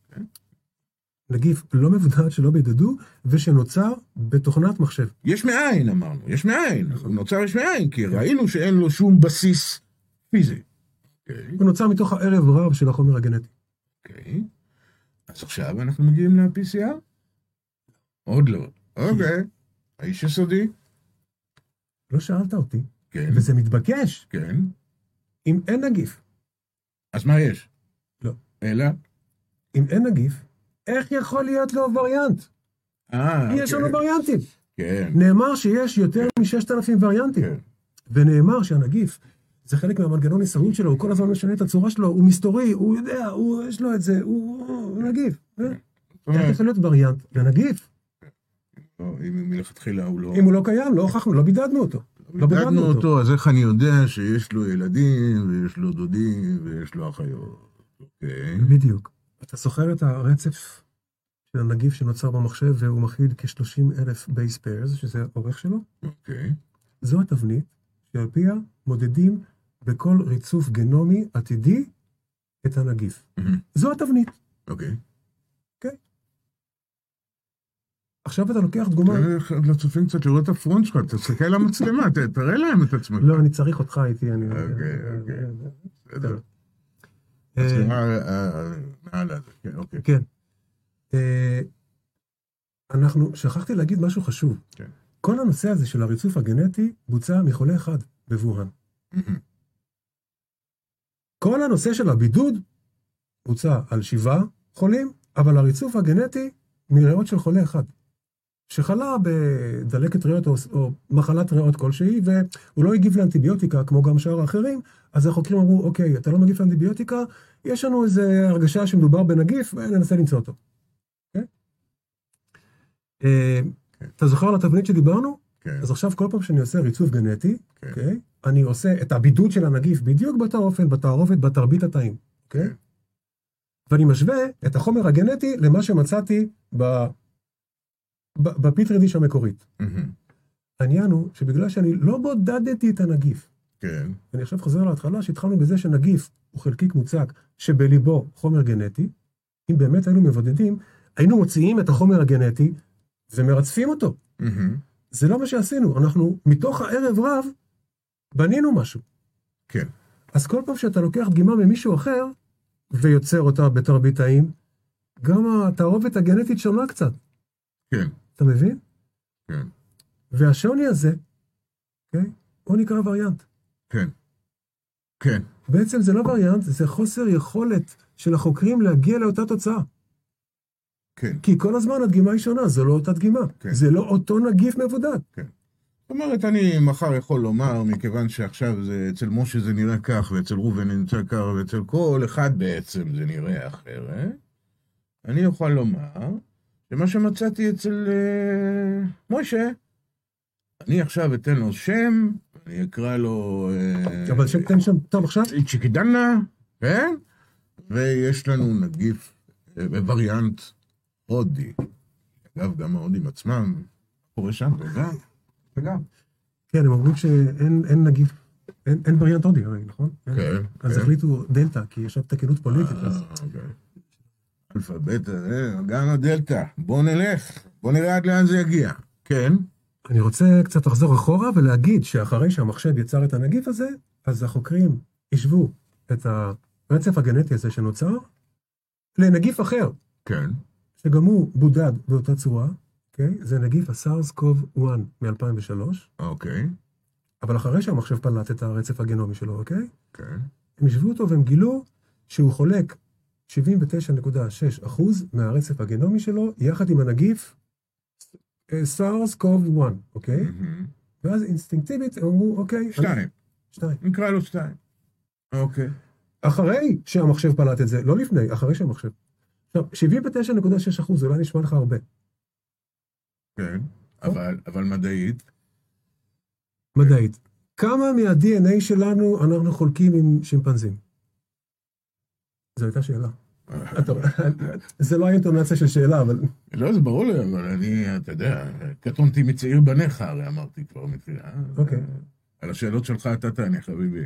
נגיף לא מבודד שלא בידדו, ושנוצר בתוכנת מחשב. יש מאין, אמרנו, יש מאין. הוא נוצר יש מאין, כי ראינו שאין לו שום בסיס פיזי. הוא נוצר מתוך הערב רב של החומר הגנטי. אוקיי. אז עכשיו אנחנו מגיעים ל-PCR? עוד לא. אוקיי. האיש יסודי? לא שאלת אותי. כן. וזה מתבקש. כן. אם אין נגיף. אז מה יש? לא. אלא? אם אין נגיף, איך יכול להיות לו וריאנט? יש לנו וריאנטים. כן. נאמר שיש יותר מ-6,000 וריאנטים. כן. ונאמר שהנגיף, זה חלק מהמנגנון הישרדות שלו, הוא כל הזמן משנה את הצורה שלו, הוא מסתורי, הוא יודע, יש לו את זה, הוא נגיף. איך יכול להיות וריאנט לנגיף? אם מלכתחילה הוא לא... אם הוא לא קיים, לא הוכחנו, לא בידדנו אותו. בידדנו אותו, אז איך אני יודע שיש לו ילדים, ויש לו דודים, ויש לו אחיות? אוקיי. בדיוק. אתה זוכר את הרצף של הנגיף שנוצר במחשב, והוא מכיל כ-30,000 base pairs, שזה אורך שלו? אוקיי. זו התבנית שעל פיה מודדים בכל ריצוף גנומי עתידי את הנגיף. זו התבנית. אוקיי. אוקיי? עכשיו אתה לוקח דגומה... לצופים קצת לראות את הפרונט שלך, תסתכל על המצלמה, תראה להם את עצמך. לא, אני צריך אותך איתי. אוקיי. בסדר. מצלמה מעל הזה, כן, אוקיי. כן. שכחתי להגיד משהו חשוב. כן. כל הנושא הזה של הריצוף הגנטי בוצע מחולה אחד בווהאן. כל הנושא של הבידוד בוצע על 7 חולים, אבל הריצוף הגנטי מריאות של חולה אחד. שחלה בדלקת ריאות או מחלת ריאות כלשהי, והוא לא הגיב לאנטיביוטיקה כמו גם שאר האחרים, אז החוקרים אמרו, אוקיי, אתה לא מגיב לאנטיביוטיקה, יש לנו איזו הרגשה שמדובר בנגיף, וננסה למצוא אותו. אתה זוכר על התבנית שדיברנו? כן. אז עכשיו כל פעם שאני עושה ריצוף גנטי, אני עושה את הבידוד של הנגיף בדיוק באותו אופן, בתערובת, בתרבית התאים. ואני משווה את החומר הגנטי למה שמצאתי בפיטרי דיש המקורית. העניין הוא שבגלל שאני לא בודדתי את הנגיף, אני עכשיו חוזר להתחלה שהתחלנו בזה שנגיף הוא חלקיק מוצק שבליבו חומר גנטי, אם באמת היינו מבודדים, היינו מוציאים את החומר הגנטי ומרצפים אותו. זה לא מה שעשינו, אנחנו מתוך הערב רב בנינו משהו. כן. אז כל פעם שאתה לוקח דגימה ממישהו אחר ויוצר אותה בתרבית תאים, גם התערובת הגנטית שונה קצת. כן. אתה מבין? כן. והשוני הזה, הוא נקרא וריאנט. כן. כן. בעצם זה לא וריאנט, זה חוסר יכולת של החוקרים להגיע לאותה תוצאה. כן. כי כל הזמן הדגימה היא שונה, זה לא אותה דגימה. כן. זה לא אותו נגיף מבודד. כן. זאת אומרת, אני מחר יכול לומר, מכיוון שעכשיו זה, אצל משה זה נראה כך, ואצל ראובן נמצא כך, ואצל כל אחד בעצם זה נראה אחרת, אני יכול לומר שמה שמצאתי אצל משה, אני עכשיו אתן לו שם, אני אקרא לו... אבל שתן שם, טוב עכשיו? צ'יקידנה, כן? ויש לנו נגיף, וריאנט הודי. אגב, גם ההודים עצמם, קורה שם, וגם. כן, הם אומרים שאין נגיף, אין וריאנט הודי, נכון? כן. אז החליטו דלטה, כי יש תקינות פוליטית. אלפא, בטא, גם הדלטה. בוא נלך, בוא נראה עד לאן זה יגיע. כן. אני רוצה קצת לחזור אחורה ולהגיד שאחרי שהמחשב יצר את הנגיף הזה, אז החוקרים השוו את הרצף הגנטי הזה שנוצר לנגיף אחר. כן. שגם הוא בודד באותה צורה, אוקיי? זה נגיף הסארס-קוב-1 מ-2003. אוקיי. אבל אחרי שהמחשב פלט את הרצף הגנומי שלו, אוקיי? כן. הם השוו אותו והם גילו שהוא חולק 79.6% מהרצף הגנומי שלו, יחד עם הנגיף SARS-CoV-1, אוקיי? ואז אינסטינקטיבית הם אמרו, אוקיי... 2. נקרא לו 2. אוקיי. אחרי שהמחשב פלט את זה, לא לפני, אחרי שהמחשב. עכשיו, 79.6%, זה אולי נשמע לך הרבה. כן, אבל מדעית. מדעית. כמה מה-DNA שלנו אנחנו חולקים עם שימפנזים? זו הייתה שאלה. זה לא האינטונציה של שאלה, אבל... לא, זה ברור לי, אבל אני, אתה יודע, קטונתי מצעיר בניך, הרי אמרתי כבר מתחילה. אוקיי. על השאלות שלך אתה תענה, חביבי.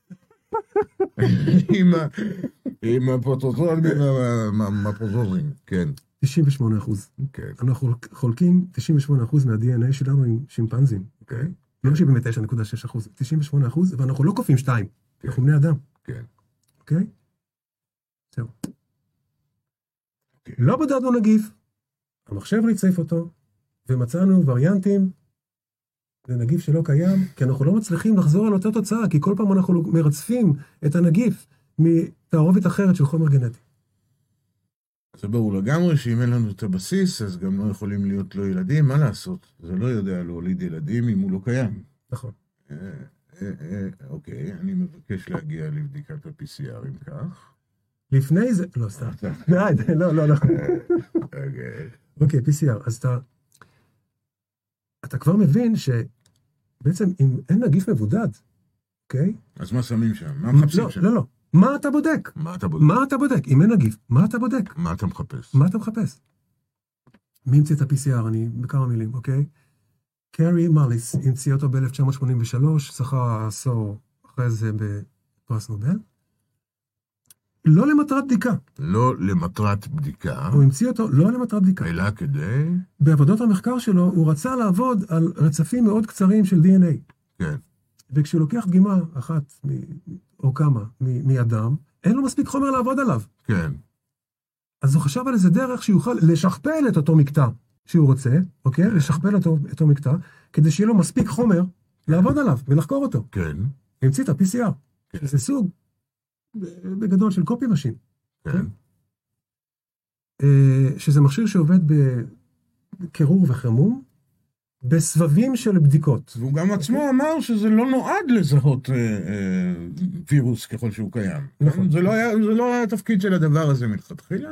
עם הפרוטוזורים, כן. 98%. כן. אנחנו חולקים 98% מה-DNA שלנו עם שימפנזים, אוקיי? לא 79.6%, 98%, ואנחנו לא קופים 2, אנחנו בני אדם. כן. אוקיי? זהו. לא בודדנו נגיף, המחשב ריצף אותו, ומצאנו וריאנטים, זה נגיף שלא קיים, כי אנחנו לא מצליחים לחזור על אותה תוצאה, כי כל פעם אנחנו מרצפים את הנגיף מתערובת אחרת של חומר גנטי. זה ברור לגמרי שאם אין לנו את הבסיס, אז גם לא יכולים להיות לו ילדים, מה לעשות? זה לא יודע להוליד ילדים אם הוא לא קיים. נכון. אוקיי, אני מבקש להגיע לבדיקת ה-PCR אם כך. לפני זה, לא, סתם. לא. אוקיי, PCR, אז אתה כבר מבין שבעצם אם אין נגיף מבודד, אוקיי? אז מה שמים שם? מה מחפשים שם? לא. מה אתה בודק? מה אתה בודק? אם אין נגיף, מה אתה בודק? מה אתה מחפש? מה אתה מחפש? מי המציא את ה-PCR? אני בכמה מילים, אוקיי? קרי מליס המציא אותו ב-1983, זכה עשור אחרי זה בפרס נובל. לא למטרת בדיקה. לא למטרת בדיקה. הוא המציא אותו לא למטרת בדיקה. אלא כדי... בעבודות המחקר שלו הוא רצה לעבוד על רצפים מאוד קצרים של DNA. כן. וכשהוא לוקח דגימה אחת או כמה מאדם, אין לו מספיק חומר לעבוד עליו. כן. אז הוא חשב על איזה דרך שיוכל לשכפל את אותו מקטע שהוא רוצה, אוקיי? לשכפל את אותו מקטע, כדי שיהיה לו מספיק חומר לעבוד עליו ולחקור אותו. כן. המציא את ה-PCR. כן. זה סוג בגדול של קופי משין. כן. שזה מכשיר שעובד בקירור וחימום, בסבבים של בדיקות. והוא גם עצמו אמר שזה לא נועד לזהות וירוס ככל שהוא קיים. נכון. זה לא היה התפקיד של הדבר הזה מלכתחילה.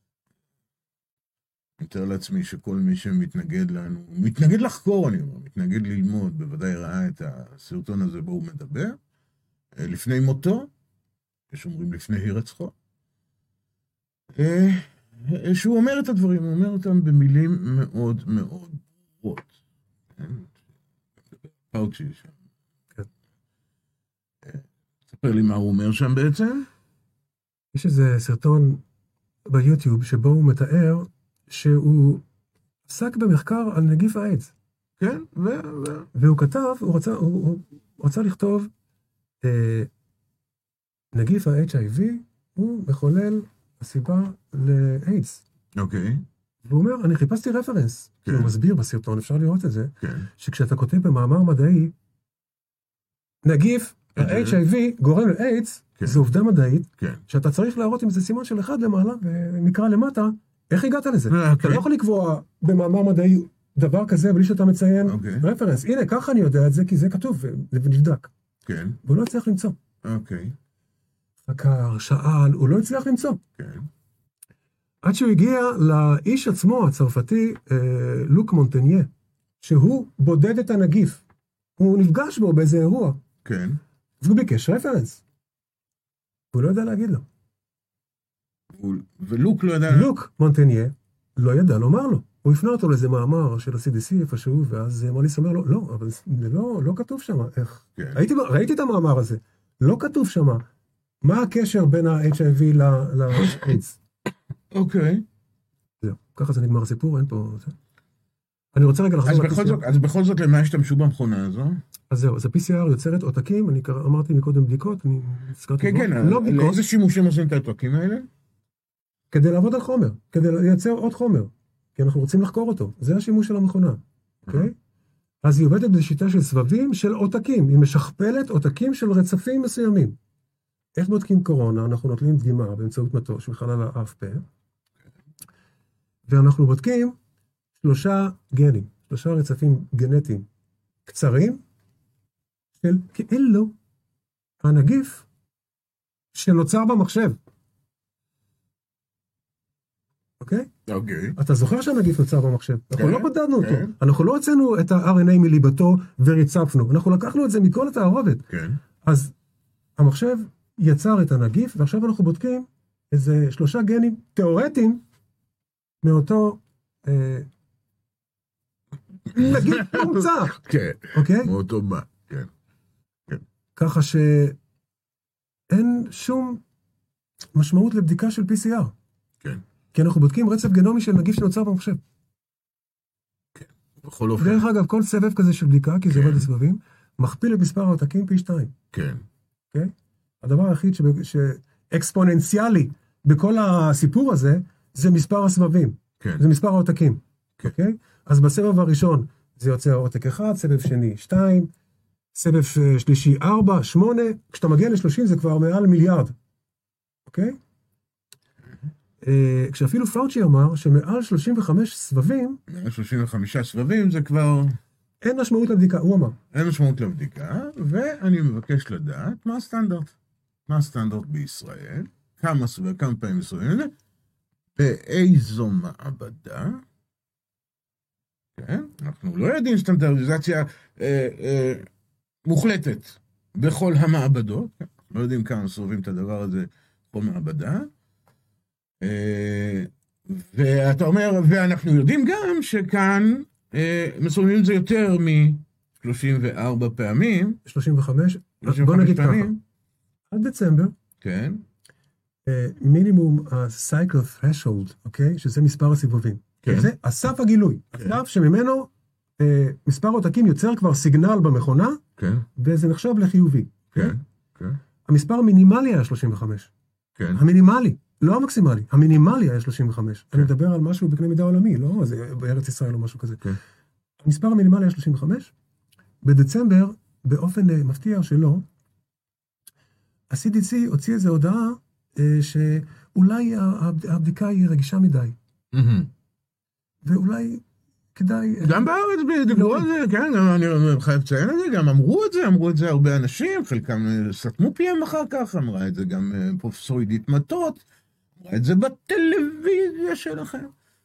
אני מתאר לעצמי שכל מי שמתנגד לנו, מתנגד לחקור, אני אומר, מתנגד ללמוד, בוודאי ראה את הסרטון הזה בו הוא מדבר, לפני מותו, יש אומרים לפני הירצחו, שהוא אומר את הדברים, הוא אומר אותם במילים מאוד מאוד ברורות. פאוצ'י שם. תספר לי מה הוא אומר שם בעצם. יש איזה סרטון ביוטיוב שבו הוא מתאר שהוא עסק במחקר על נגיף האיידס. כן, והוא כתב, הוא רצה לכתוב נגיף ה-HIV הוא מחולל הסיבה לאיידס. אוקיי. והוא אומר, אני חיפשתי רפרנס, כי הוא מסביר בסרטון, אפשר לראות את זה, שכשאתה כותב במאמר מדעי, נגיף ה-HIV גורם לאיידס, זו עובדה מדעית, שאתה צריך להראות עם זה סימן של אחד למעלה, ומקרא למטה, איך הגעת לזה? אתה לא יכול לקבוע במאמר מדעי דבר כזה בלי שאתה מציין רפרנס. הנה, ככה אני יודע את זה, כי זה כתוב ונבדק. כן. והוא לא הצליח למצוא. אוקיי. חקר, שאל, הוא לא הצליח למצוא. כן. עד שהוא הגיע לאיש עצמו, הצרפתי, לוק מונטניה, שהוא בודד את הנגיף. הוא נפגש בו באיזה אירוע. כן. והוא ביקש רפרנס. הוא לא ידע להגיד לו. ולוק לא ידע... לוק מונטניה לא ידע לומר לו. הוא הפנה אותו לאיזה מאמר של ה-CDC איפשהו, ואז מוליס אומר לו, לא, אבל זה לא כתוב שם. איך? כן. ראיתי את המאמר הזה. לא כתוב שם. מה הקשר בין ה-HIV ל-AIDS? אוקיי. זהו, ככה זה נגמר הסיפור, אין פה... אני רוצה רגע לחזור ל-PCR. אז בכל זאת, למה השתמשו במכונה הזו? אז זהו, אז ה-PCR יוצרת עותקים, אני אמרתי מקודם בדיקות, אני הזכרתי... כן, כן, לאיזה שימושים עושים את העותקים האלה? כדי לעבוד על חומר, כדי לייצר עוד חומר, כי אנחנו רוצים לחקור אותו, זה השימוש של המכונה, אוקיי? אז היא עובדת בשיטה של סבבים של עותקים, היא משכפלת עותקים של רצפים מסוימים. איך בודקים קורונה? אנחנו נוטלים דגימה באמצעות מטוש מחלל האף פה, ואנחנו בודקים 3 גנים, 3 רצפים גנטיים קצרים, של כאילו הנגיף שנוצר במחשב. אוקיי? אוקיי. אתה זוכר שהנגיף נוצר במחשב? אנחנו לא בודדנו אותו. כן. אנחנו לא הוצאנו את ה-RNA מליבתו וריצפנו. אנחנו לקחנו את זה מכל התערובת. כן. אז המחשב יצר את הנגיף, ועכשיו אנחנו בודקים איזה 3 גנים תיאורטיים מאותו נגיף מומצא. כן. אוקיי? מאותו מה. כן. ככה שאין שום משמעות לבדיקה של PCR. כן. כי אנחנו בודקים רצף גנומי של נגיף שנוצר במחשב. כן. בכל אופן. דרך אגב, כל סבב כזה של בדיקה, כי זה עובד לסבבים, מכפיל את מספר העותקים פי 2. כן. אוקיי? הדבר היחיד שאקספוננציאלי בכל הסיפור הזה, זה מספר הסבבים. כן. זה מספר העותקים. כן. אוקיי? אז בסבב הראשון זה יוצא עותק 1, סבב שני 2, סבב שלישי 4, 8, כשאתה מגיע ל-30 זה כבר מעל מיליארד. אוקיי? כשאפילו פאוצ'י אמר שמעל 35 סבבים... 35 סבבים זה כבר... אין משמעות לבדיקה, הוא אמר. אין משמעות לבדיקה, ואני מבקש לדעת מה הסטנדרט. מה הסטנדרט בישראל? כמה פעמים סבבים? באיזו מעבדה? כן, אנחנו לא יודעים סטנדרטיזציה מוחלטת בכל המעבדות. לא יודעים כמה סובבים את הדבר הזה בכל מעבדה. ואתה אומר, ואנחנו יודעים גם שכאן מסובבים את זה יותר מ-34 פעמים. 35? בוא נגיד ככה. עד דצמבר. כן. מינימום ה-cycle threshold, אוקיי? שזה מספר הסיבובים. כן. זה הסף הגילוי. הסף שממנו מספר עותקים יוצר כבר סיגנל במכונה, כן. וזה נחשב לחיובי. כן. כן. המספר המינימלי היה 35. כן. המינימלי. לא המקסימלי, המינימלי היה 35. אני מדבר על משהו בקנה מידה עולמי, לא זה בארץ ישראל או משהו כזה. המספר המינימלי היה 35. בדצמבר, באופן מפתיע שלא, ה-CDC הוציא איזו הודעה שאולי הבדיקה היא רגישה מדי. ואולי כדאי... גם בארץ דיברו על זה, כן, אני חייב לציין את זה, גם אמרו את זה הרבה אנשים, חלקם סתמו פיהם אחר כך, אמרה את זה גם פרופסור עידית מטות, אמרה את זה בטלוויזיה שלכם.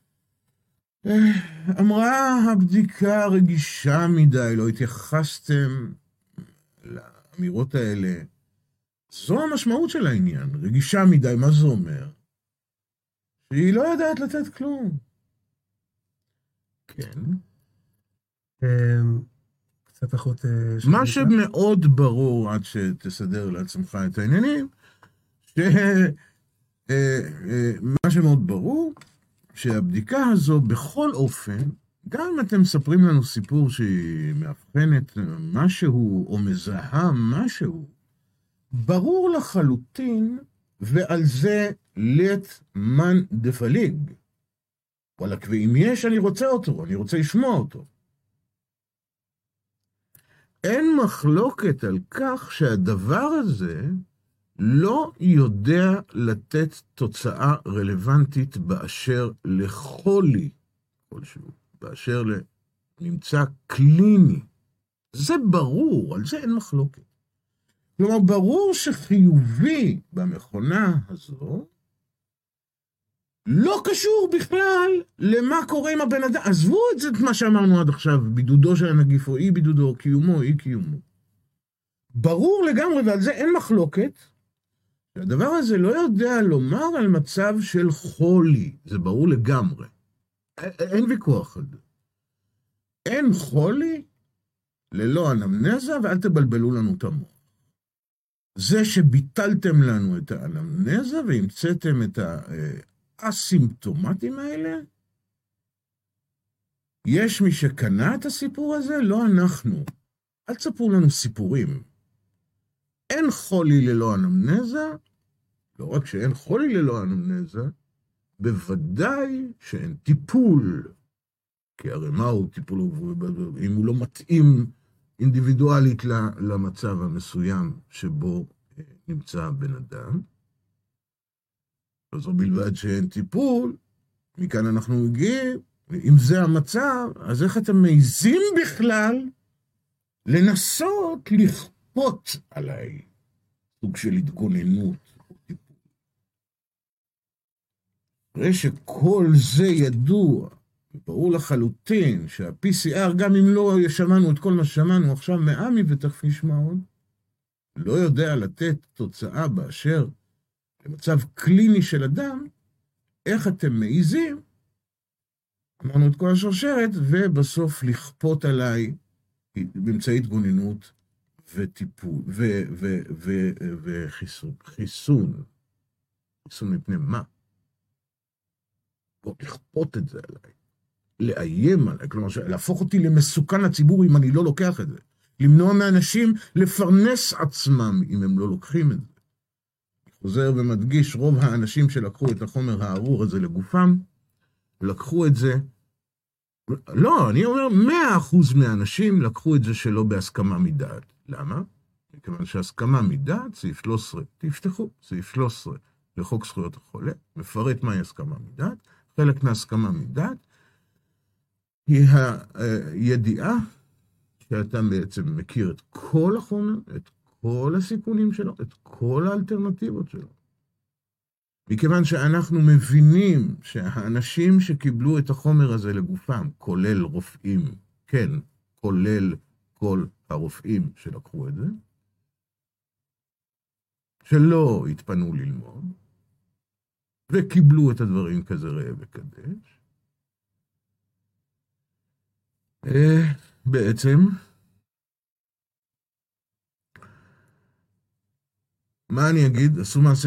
אמרה, הבדיקה רגישה מדי, לא התייחסתם לאמירות האלה. זו המשמעות של העניין, רגישה מדי, מה זה אומר? שהיא לא יודעת לתת כלום. כן. קצת פחות... מה שמאוד ברור, עד שתסדר לעצמך את העניינים, מה שמאוד ברור, שהבדיקה הזו בכל אופן, גם אם אתם מספרים לנו סיפור שהיא מאבחנת משהו או מזהה משהו, ברור לחלוטין, ועל זה לית מן דפליג. וואלה, ואם יש, אני רוצה אותו, אני רוצה לשמוע אותו. אין מחלוקת על כך שהדבר הזה לא יודע לתת תוצאה רלוונטית באשר לחולי כלשהו, באשר לנמצא קליני. זה ברור, על זה אין מחלוקת. כלומר, ברור שחיובי במכונה הזו לא קשור בכלל למה קורה עם הבן אדם. עזבו את זה, את מה שאמרנו עד עכשיו, בידודו של הנגיף או אי בידודו, קיומו או אי קיומו. ברור לגמרי, ועל זה אין מחלוקת, שהדבר הזה לא יודע לומר על מצב של חולי. זה ברור לגמרי. אין ויכוח על זה. אין חולי ללא אנמנזה, ואל תבלבלו לנו את המוח. זה שביטלתם לנו את האנמנזה והמצאתם את האסימפטומטים האלה, יש מי שקנה את הסיפור הזה? לא אנחנו. אל תספרו לנו סיפורים. אין חולי ללא אנמנזה, לא רק שאין חולי ללא אנמנזה, בוודאי שאין טיפול. כי הרי מהו טיפול אם הוא לא מתאים אינדיבידואלית למצב המסוים שבו נמצא בן אדם. אז בלבד שאין טיפול, מכאן אנחנו מגיעים, אם זה המצב, אז איך אתם מעיזים בכלל לנסות לכפות עליי סוג של התגוננות או טיפול? אחרי שכל זה ידוע, ברור לחלוטין שה-PCR, גם אם לא שמענו את כל מה ששמענו עכשיו מעמי ותכף נשמע עוד, לא יודע לתת תוצאה באשר למצב קליני של אדם, איך אתם מעיזים, אמרנו את כל השרשרת, ובסוף לכפות עליי באמצעי התגוננות וטיפול, וחיסון. חיסון מפני מה? בוא לכפות את זה עליי. לאיים עליי, כלומר, להפוך אותי למסוכן לציבור אם אני לא לוקח את זה. למנוע מאנשים לפרנס עצמם אם הם לא לוקחים את זה. אני חוזר ומדגיש, רוב האנשים שלקחו את החומר הארור הזה לגופם, לקחו את זה, לא, אני אומר 100% מהאנשים לקחו את זה שלא בהסכמה מדעת. למה? מכיוון שהסכמה מדעת, סעיף 13, תפתחו, סעיף 13 לחוק זכויות החולה, מפרט מהי הסכמה מדעת, חלק מהסכמה מדעת, היא הידיעה שאתה בעצם מכיר את כל החומר, את כל הסיכונים שלו, את כל האלטרנטיבות שלו. מכיוון שאנחנו מבינים שהאנשים שקיבלו את החומר הזה לגופם, כולל רופאים, כן, כולל כל הרופאים שלקחו את זה, שלא התפנו ללמוד, וקיבלו את הדברים כזה ראה וקדש, בעצם, מה אני אגיד? עשו מעשה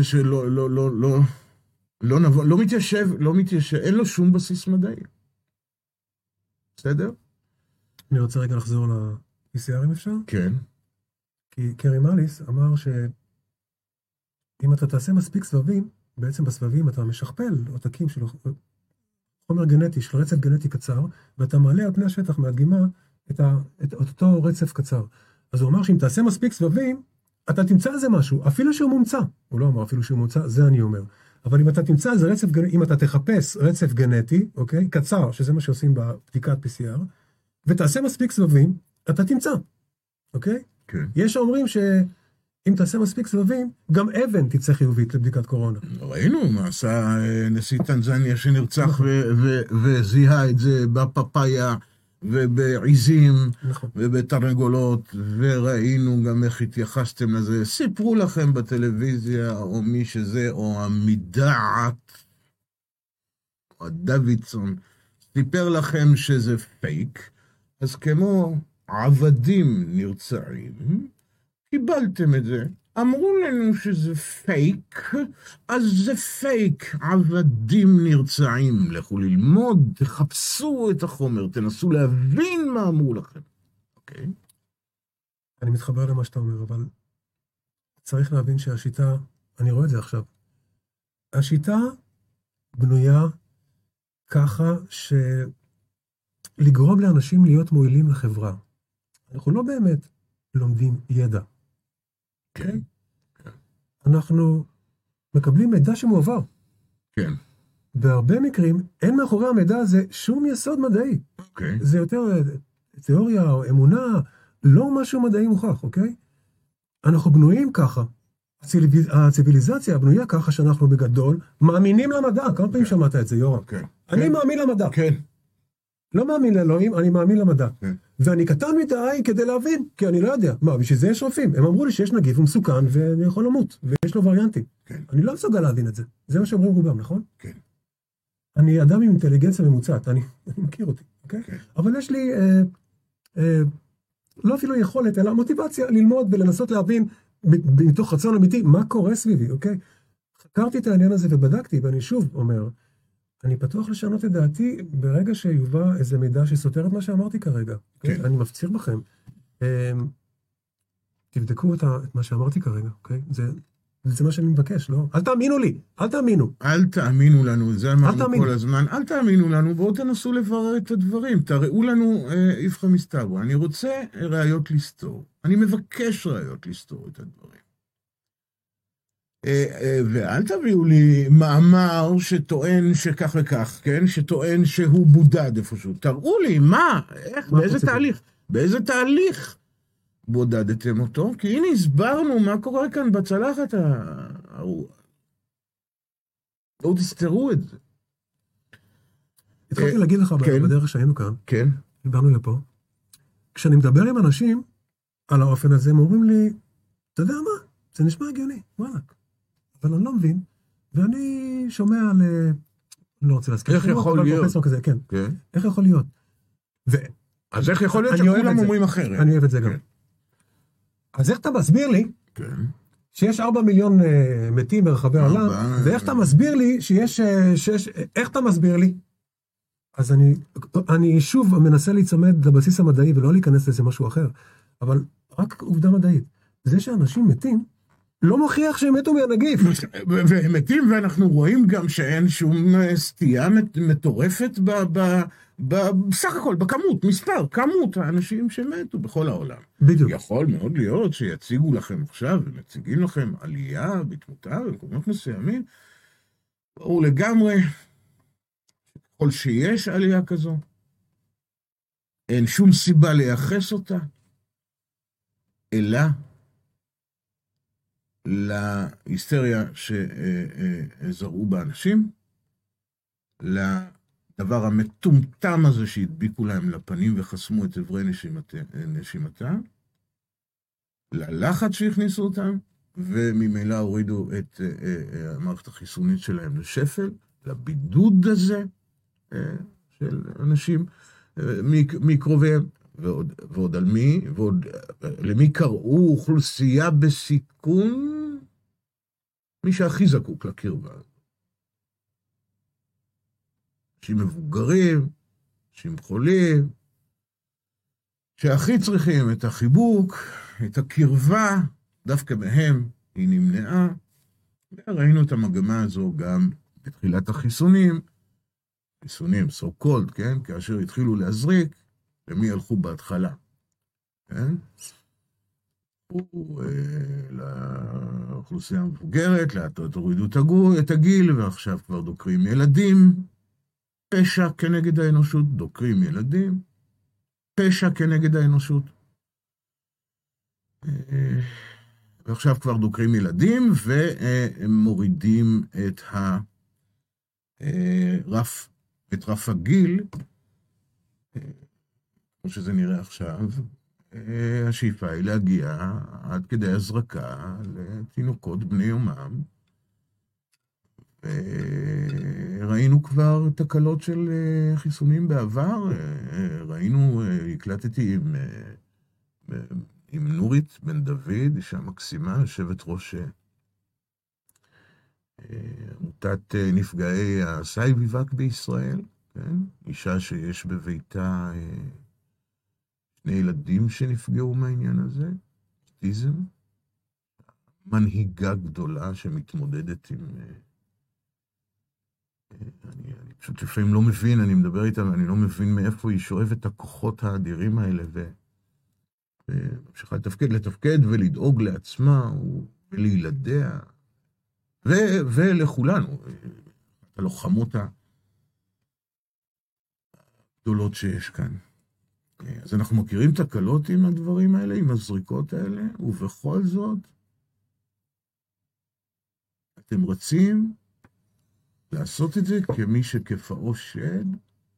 לא מתיישב, אין לו שום בסיס מדעי. בסדר? אני רוצה רגע לחזור ל-PCR אם אפשר? כן. כי קרי מליס אמר שאם אתה תעשה מספיק סבבים, בעצם בסבבים אתה משכפל עותקים של חומר גנטי, של רצף גנטי קצר, ואתה מעלה על פני השטח מהדגימה את אותו רצף קצר. אז הוא אמר שאם תעשה מספיק סבבים, אתה תמצא על זה משהו, אפילו שהוא מומצא. הוא לא אמר אפילו שהוא מומצא, זה אני אומר. אבל אם אתה תמצא על זה רצף גנטי, אם אתה תחפש רצף גנטי, אוקיי? קצר, שזה מה שעושים בבדיקת PCR, ותעשה מספיק סבבים, אתה תמצא. אוקיי? כן. יש אומרים שאם תעשה מספיק סבבים, גם אבן תצא חיובית לבדיקת קורונה. ראינו מה עשה נשיא טנזניה שנרצח וזיהה את זה בפפאיה ובעיזים ובתרנגולות, וראינו גם איך התייחסתם לזה. סיפרו לכם בטלוויזיה או מי שזה, או המדעת, או דוידסון, סיפר לכם שזה פייק, אז כמו עבדים נרצעים, קיבלתם את זה. אמרו לנו שזה פייק, אז זה פייק, עבדים נרצעים. לכו ללמוד, תחפשו את החומר, תנסו להבין מה אמרו לכם. אוקיי? אני מתחבר למה שאתה אומר, אבל צריך להבין שהשיטה, אני רואה את זה עכשיו, השיטה בנויה ככה לגרום לאנשים להיות מועילים לחברה. אנחנו לא באמת לומדים ידע. כן. אנחנו מקבלים מידע שמועבר. כן. בהרבה מקרים אין מאחורי המידע הזה שום יסוד מדעי. אוקיי. זה יותר תיאוריה או אמונה, לא משהו מדעי מוכח, אוקיי? אנחנו בנויים ככה. הציביליזציה בנויה ככה שאנחנו בגדול מאמינים למדע. כמה פעמים שמעת את זה, יורם? כן. אני מאמין למדע. כן. לא מאמין לאלוהים, אני מאמין למדע. ואני קטן מדי כדי להבין, כי אני לא יודע. מה, בשביל זה יש רופאים. הם אמרו לי שיש נגיף, הוא מסוכן ואני יכול למות, ויש לו וריאנטים. אני לא מסוגל להבין את זה. זה מה שאומרים רובם, נכון? כן. אני אדם עם אינטליגנציה ממוצעת, אני מכיר אותי, אוקיי? אבל יש לי לא אפילו יכולת, אלא מוטיבציה ללמוד ולנסות להבין מתוך רצון אמיתי מה קורה סביבי, אוקיי? חקרתי את העניין הזה ובדקתי, ואני שוב אומר, אני פתוח לשנות את דעתי ברגע שיובא איזה מידע שסותר את מה שאמרתי כרגע. כן. אני מפציר בכם. תבדקו את מה שאמרתי כרגע, אוקיי? זה מה שאני מבקש, לא? אל תאמינו לי, אל תאמינו. אל תאמינו לנו, זה אמרנו כל הזמן. אל תאמינו לנו, בואו תנסו לברר את הדברים. תראו לנו איפכא מסתברא. אני רוצה ראיות לסתור. אני מבקש ראיות לסתור את הדברים. ואל תביאו לי מאמר שטוען שכך וכך, כן? שטוען שהוא בודד איפשהו. תראו לי, מה? איך? באיזה תהליך בודדתם אותו? כי הנה הסברנו מה קורה כאן בצלחת. בואו תסתרו את זה. התחלתי להגיד לך בדרך שהיינו כאן. כן. באנו לפה. כשאני מדבר עם אנשים על האופן הזה, הם אומרים לי, אתה יודע מה? זה נשמע הגיוני, וואלק. אבל אני לא מבין, ואני שומע אני לא רוצה להזכיר. איך יכול להיות? כזה, כן. איך יכול להיות? אז איך יכול להיות שכולם אומרים אחרת? אני אוהב את זה גם. אז איך אתה מסביר לי שיש 4 מיליון מתים ברחבי העולם, ואיך אתה מסביר לי איך אתה מסביר לי? אז אני שוב מנסה להיצמד לבסיס המדעי ולא להיכנס לזה משהו אחר, אבל רק עובדה מדעית. זה שאנשים מתים, לא מוכיח שהם מתו מהנגיף. והם מתים, ואנחנו רואים גם שאין שום סטייה מטורפת בסך הכל, בכמות, כמות האנשים שמתו בכל העולם. בדיוק. יכול מאוד להיות שיציגו לכם עכשיו, ומציגים לכם עלייה בתמותה במקומות מסוימים, ברור לגמרי, ככל שיש עלייה כזו, אין שום סיבה לייחס אותה, אלא להיסטריה שזרעו באנשים, לדבר המטומטם הזה שהדביקו להם לפנים וחסמו את עברי נשימתם, ללחץ שהכניסו אותם, וממילא הורידו את המערכת החיסונית שלהם לשפל, לבידוד הזה של אנשים מקרוביהם. ועוד על מי, ועוד למי קראו אוכלוסייה בסיכון, מי שהכי זקוק לקרבה. אנשים מבוגרים, אנשים חולים, שהכי צריכים את החיבוק, את הקרבה, דווקא בהם היא נמנעה. וראינו את המגמה הזו גם בתחילת החיסונים, חיסונים, so called, כן? כאשר התחילו להזריק, למי הלכו בהתחלה, כן? לאוכלוסייה המבוגרת, תורידו את הגיל, ועכשיו כבר דוקרים ילדים, פשע כנגד האנושות, דוקרים ילדים, פשע כנגד האנושות. ועכשיו כבר דוקרים ילדים, ומורידים את רף הגיל, כמו שזה נראה עכשיו, השאיפה היא להגיע עד כדי הזרקה לתינוקות בני יומם. ראינו כבר תקלות של חיסונים בעבר, הקלטתי עם נורית בן דוד, אישה מקסימה, יושבת ראש עמותת נפגעי הסייביבק בישראל, כן? אישה שיש בביתה שני ילדים שנפגעו מהעניין הזה, אוטיזם, מנהיגה גדולה שמתמודדת עם... אני פשוט לפעמים לא מבין, אני מדבר איתה ואני לא מבין מאיפה היא שואבת את הכוחות האדירים האלה, וממשיכה לתפקד ולדאוג לעצמה ולילדיה, ולכולנו, הלוחמות הגדולות שיש כאן. אז אנחנו מכירים את הקלות עם הדברים האלה, עם הזריקות האלה, ובכל זאת, אתם רצים לעשות את זה כמי שכפאו שד,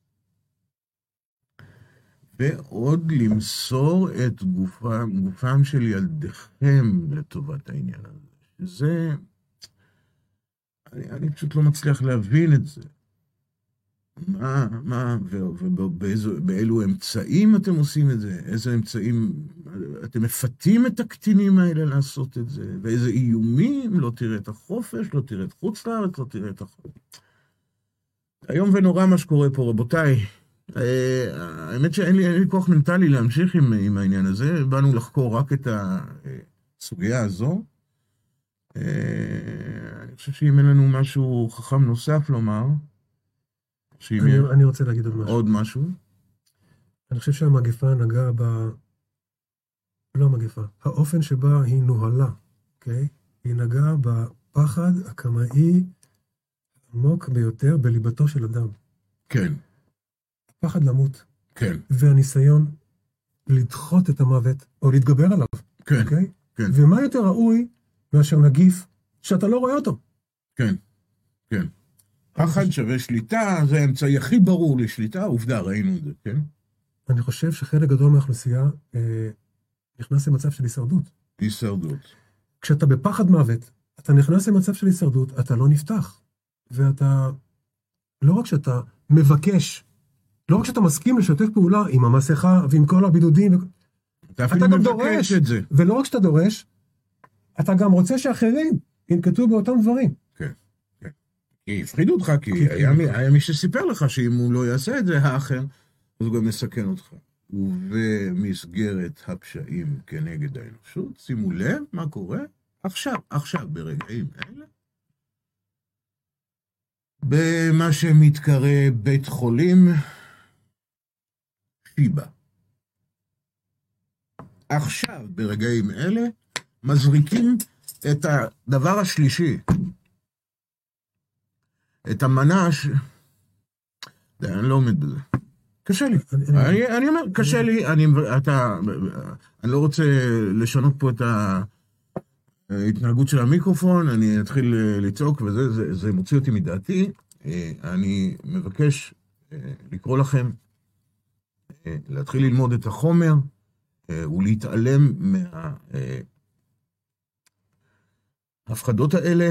ועוד למסור את גופם של ילדיכם לטובת העניין הזה. שזה, אני פשוט לא מצליח להבין את זה. ובאילו אמצעים אתם עושים את זה? איזה אמצעים, אתם מפתים את הקטינים האלה לעשות את זה? ואיזה איומים? לא תראה את החופש, לא תראה את חוץ לארץ, לא תראה את החופש. היום ונורא מה שקורה פה, רבותיי. האמת שאין לי כוח מנטלי להמשיך עם העניין הזה. באנו לחקור רק את הסוגיה הזו. אני חושב שאם אין לנו משהו חכם נוסף לומר, אני רוצה להגיד עוד משהו. אני חושב שהמגפה נגעה לא המגפה, האופן שבה היא נוהלה, אוקיי? היא נגעה בפחד הקמאי עמוק ביותר בליבתו של אדם. כן. פחד למות. כן. והניסיון לדחות את המוות, או להתגבר עליו. כן. אוקיי? כן. ומה יותר ראוי מאשר נגיף שאתה לא רואה אותו? כן. כן. פחד שווה שליטה, זה האמצעי הכי ברור לשליטה, עובדה, ראינו את זה, כן? אני חושב שחלק גדול מהאוכלוסייה נכנס למצב של הישרדות. הישרדות. כשאתה בפחד מוות, אתה נכנס למצב של הישרדות, אתה לא נפתח. ואתה, לא רק שאתה מבקש, לא רק שאתה מסכים לשתף פעולה עם המסכה ועם כל הבידודים, אתה גם דורש את זה. ולא רק שאתה דורש, אתה גם רוצה שאחרים ינקטו באותם דברים. כן, כן. כי הפחידו אותך, כי היה מי שסיפר לך שאם הוא לא יעשה את זה, האחר, אז הוא גם מסכן אותך. ובמסגרת הפשעים כנגד האנושות, שימו לב מה קורה עכשיו, ברגעים אלה, במה שמתקרא בית חולים שיבא. עכשיו, ברגעים אלה, מזריקים את הדבר השלישי, את המנה אני לא עומד בזה. קשה לי. אני אומר, קשה לי, אני לא רוצה לשנות פה את ההתנהגות של המיקרופון, אני אתחיל לצעוק וזה, זה מוציא אותי מדעתי. אני מבקש לקרוא לכם, להתחיל ללמוד את החומר, ולהתעלם מההפחדות האלה.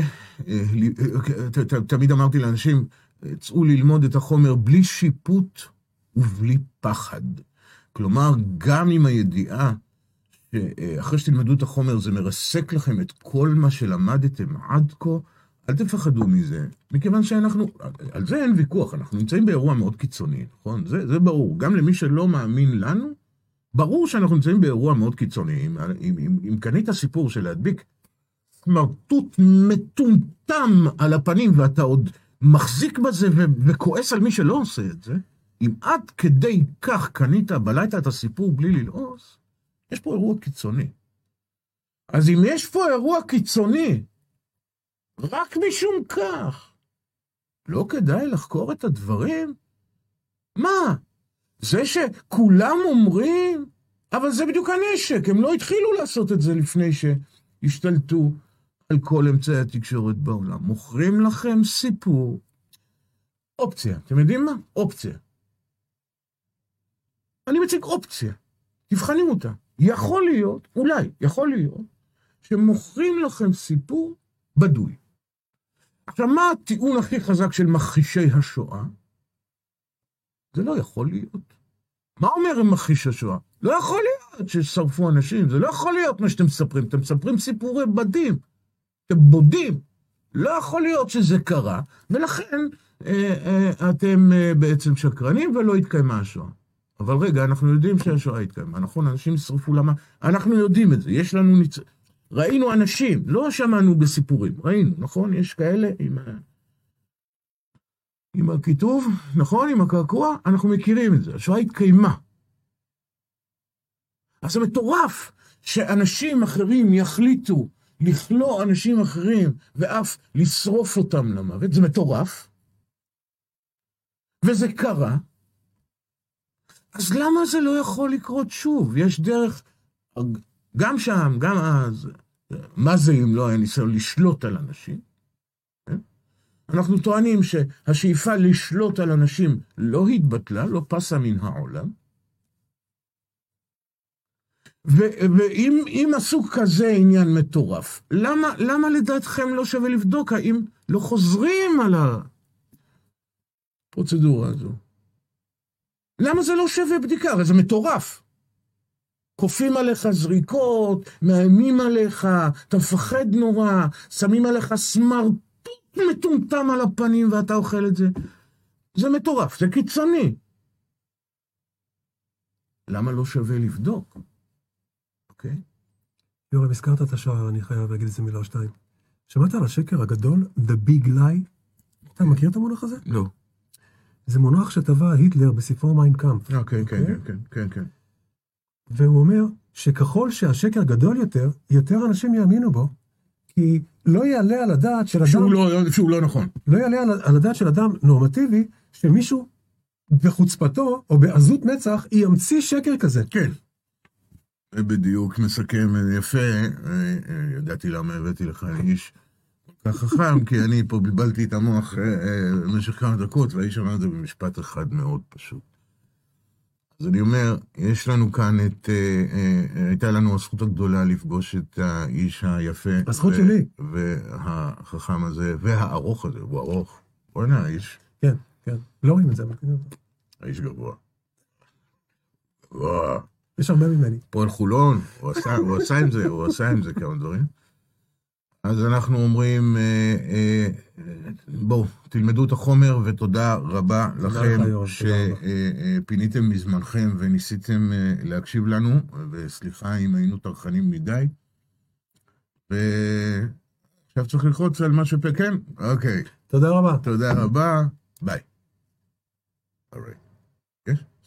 תמיד אמרתי לאנשים, צאו ללמוד את החומר בלי שיפוט ובלי פחד. כלומר, גם עם הידיעה שאחרי שתלמדו את החומר זה מרסק לכם את כל מה שלמדתם עד כה, אל תפחדו מזה, מכיוון שאנחנו, על זה אין ויכוח, אנחנו נמצאים באירוע מאוד קיצוני, נכון? זה ברור. גם למי שלא מאמין לנו, ברור שאנחנו נמצאים באירוע מאוד קיצוני. אם קנית סיפור של להדביק סמרטוט מטומטם על הפנים, ואתה עוד מחזיק בזה וכועס על מי שלא עושה את זה, אם עד כדי כך קנית, בלעת את הסיפור בלי ללעוס, יש פה אירוע קיצוני. אז אם יש פה אירוע קיצוני, רק משום כך, לא כדאי לחקור את הדברים? מה? זה שכולם אומרים, אבל זה בדיוק הנשק, הם לא התחילו לעשות את זה לפני שהשתלטו על כל אמצעי התקשורת בעולם. מוכרים לכם סיפור, אופציה, אתם יודעים מה? אופציה. אני מציג אופציה, תבחנים אותה. יכול להיות, אולי, יכול להיות, שמוכרים לכם סיפור בדוי. עכשיו, מה הטיעון הכי חזק של מכחישי השואה? זה לא יכול להיות. מה אומר עם מכחיש השואה? לא יכול להיות ששרפו אנשים, זה לא יכול להיות מה שאתם מספרים. אתם מספרים סיפורי בדים, אתם בודים. לא יכול להיות שזה קרה, ולכן אתם בעצם שקרנים ולא התקיימה השואה. אבל רגע, אנחנו יודעים שהשואה התקיימה, נכון? אנשים שרפו למה? אנחנו יודעים את זה, יש לנו ראינו אנשים, לא שמענו בסיפורים, ראינו, נכון? יש כאלה עם הכיתוב, נכון? עם הקעקוע, אנחנו מכירים את זה, השואה התקיימה. אז זה מטורף שאנשים אחרים יחליטו לכלוא אנשים אחרים ואף לשרוף אותם למוות, זה מטורף. וזה קרה. אז למה זה לא יכול לקרות שוב? יש דרך, גם שם, גם אז, מה זה אם לא היה ניסיון לשלוט על אנשים? אנחנו טוענים שהשאיפה לשלוט על אנשים לא התבטלה, לא פסה מן העולם. ואם עשו כזה עניין מטורף, למה לדעתכם לא שווה לבדוק האם לא חוזרים על הפרוצדורה הזו? למה זה לא שווה בדיקה? הרי זה מטורף. כופים עליך זריקות, מאיימים עליך, אתה מפחד נורא, שמים עליך סמרטוט מטומטם על הפנים ואתה אוכל את זה. זה מטורף, זה קיצוני. למה לא שווה לבדוק? אוקיי? יורם, הזכרת את השער, אני חייב להגיד איזה מילה או שתיים. שמעת על השקר הגדול, The Big Lie? אתה מכיר את המונח הזה? לא. זה מונח שטבע היטלר בספרו מיין קאמפף. כן. והוא אומר שככל שהשקר גדול יותר, יותר אנשים יאמינו בו, כי לא יעלה על הדעת של אדם... שהוא לא נכון. לא יעלה על הדעת של אדם נורמטיבי, שמישהו בחוצפתו או בעזות מצח ימציא שקר כזה. כן. בדיוק מסכם יפה, ידעתי למה הבאתי לך איש כך חכם, כי אני פה בלבלתי את המוח במשך כמה דקות, והאיש אמר את זה במשפט אחד מאוד פשוט. אז אני אומר, יש לנו כאן הייתה לנו הזכות הגדולה לפגוש את האיש היפה. הזכות שלי. והחכם הזה, והארוך הזה, הוא ארוך. בוא הנה, האיש. כן. לא רואים את זה, אבל כן. האיש גבוה. וואו. יש הרבה ממני. פועל חולון, הוא עשה עם זה כמה דברים. אז אנחנו אומרים, בואו, תלמדו את החומר, ותודה רבה לכם שפיניתם מזמנכם וניסיתם להקשיב לנו, וסליחה אם היינו טרחנים מדי. ועכשיו צריך ללחוץ על מה שפקן? אוקיי. תודה רבה. תודה רבה. ביי. All right.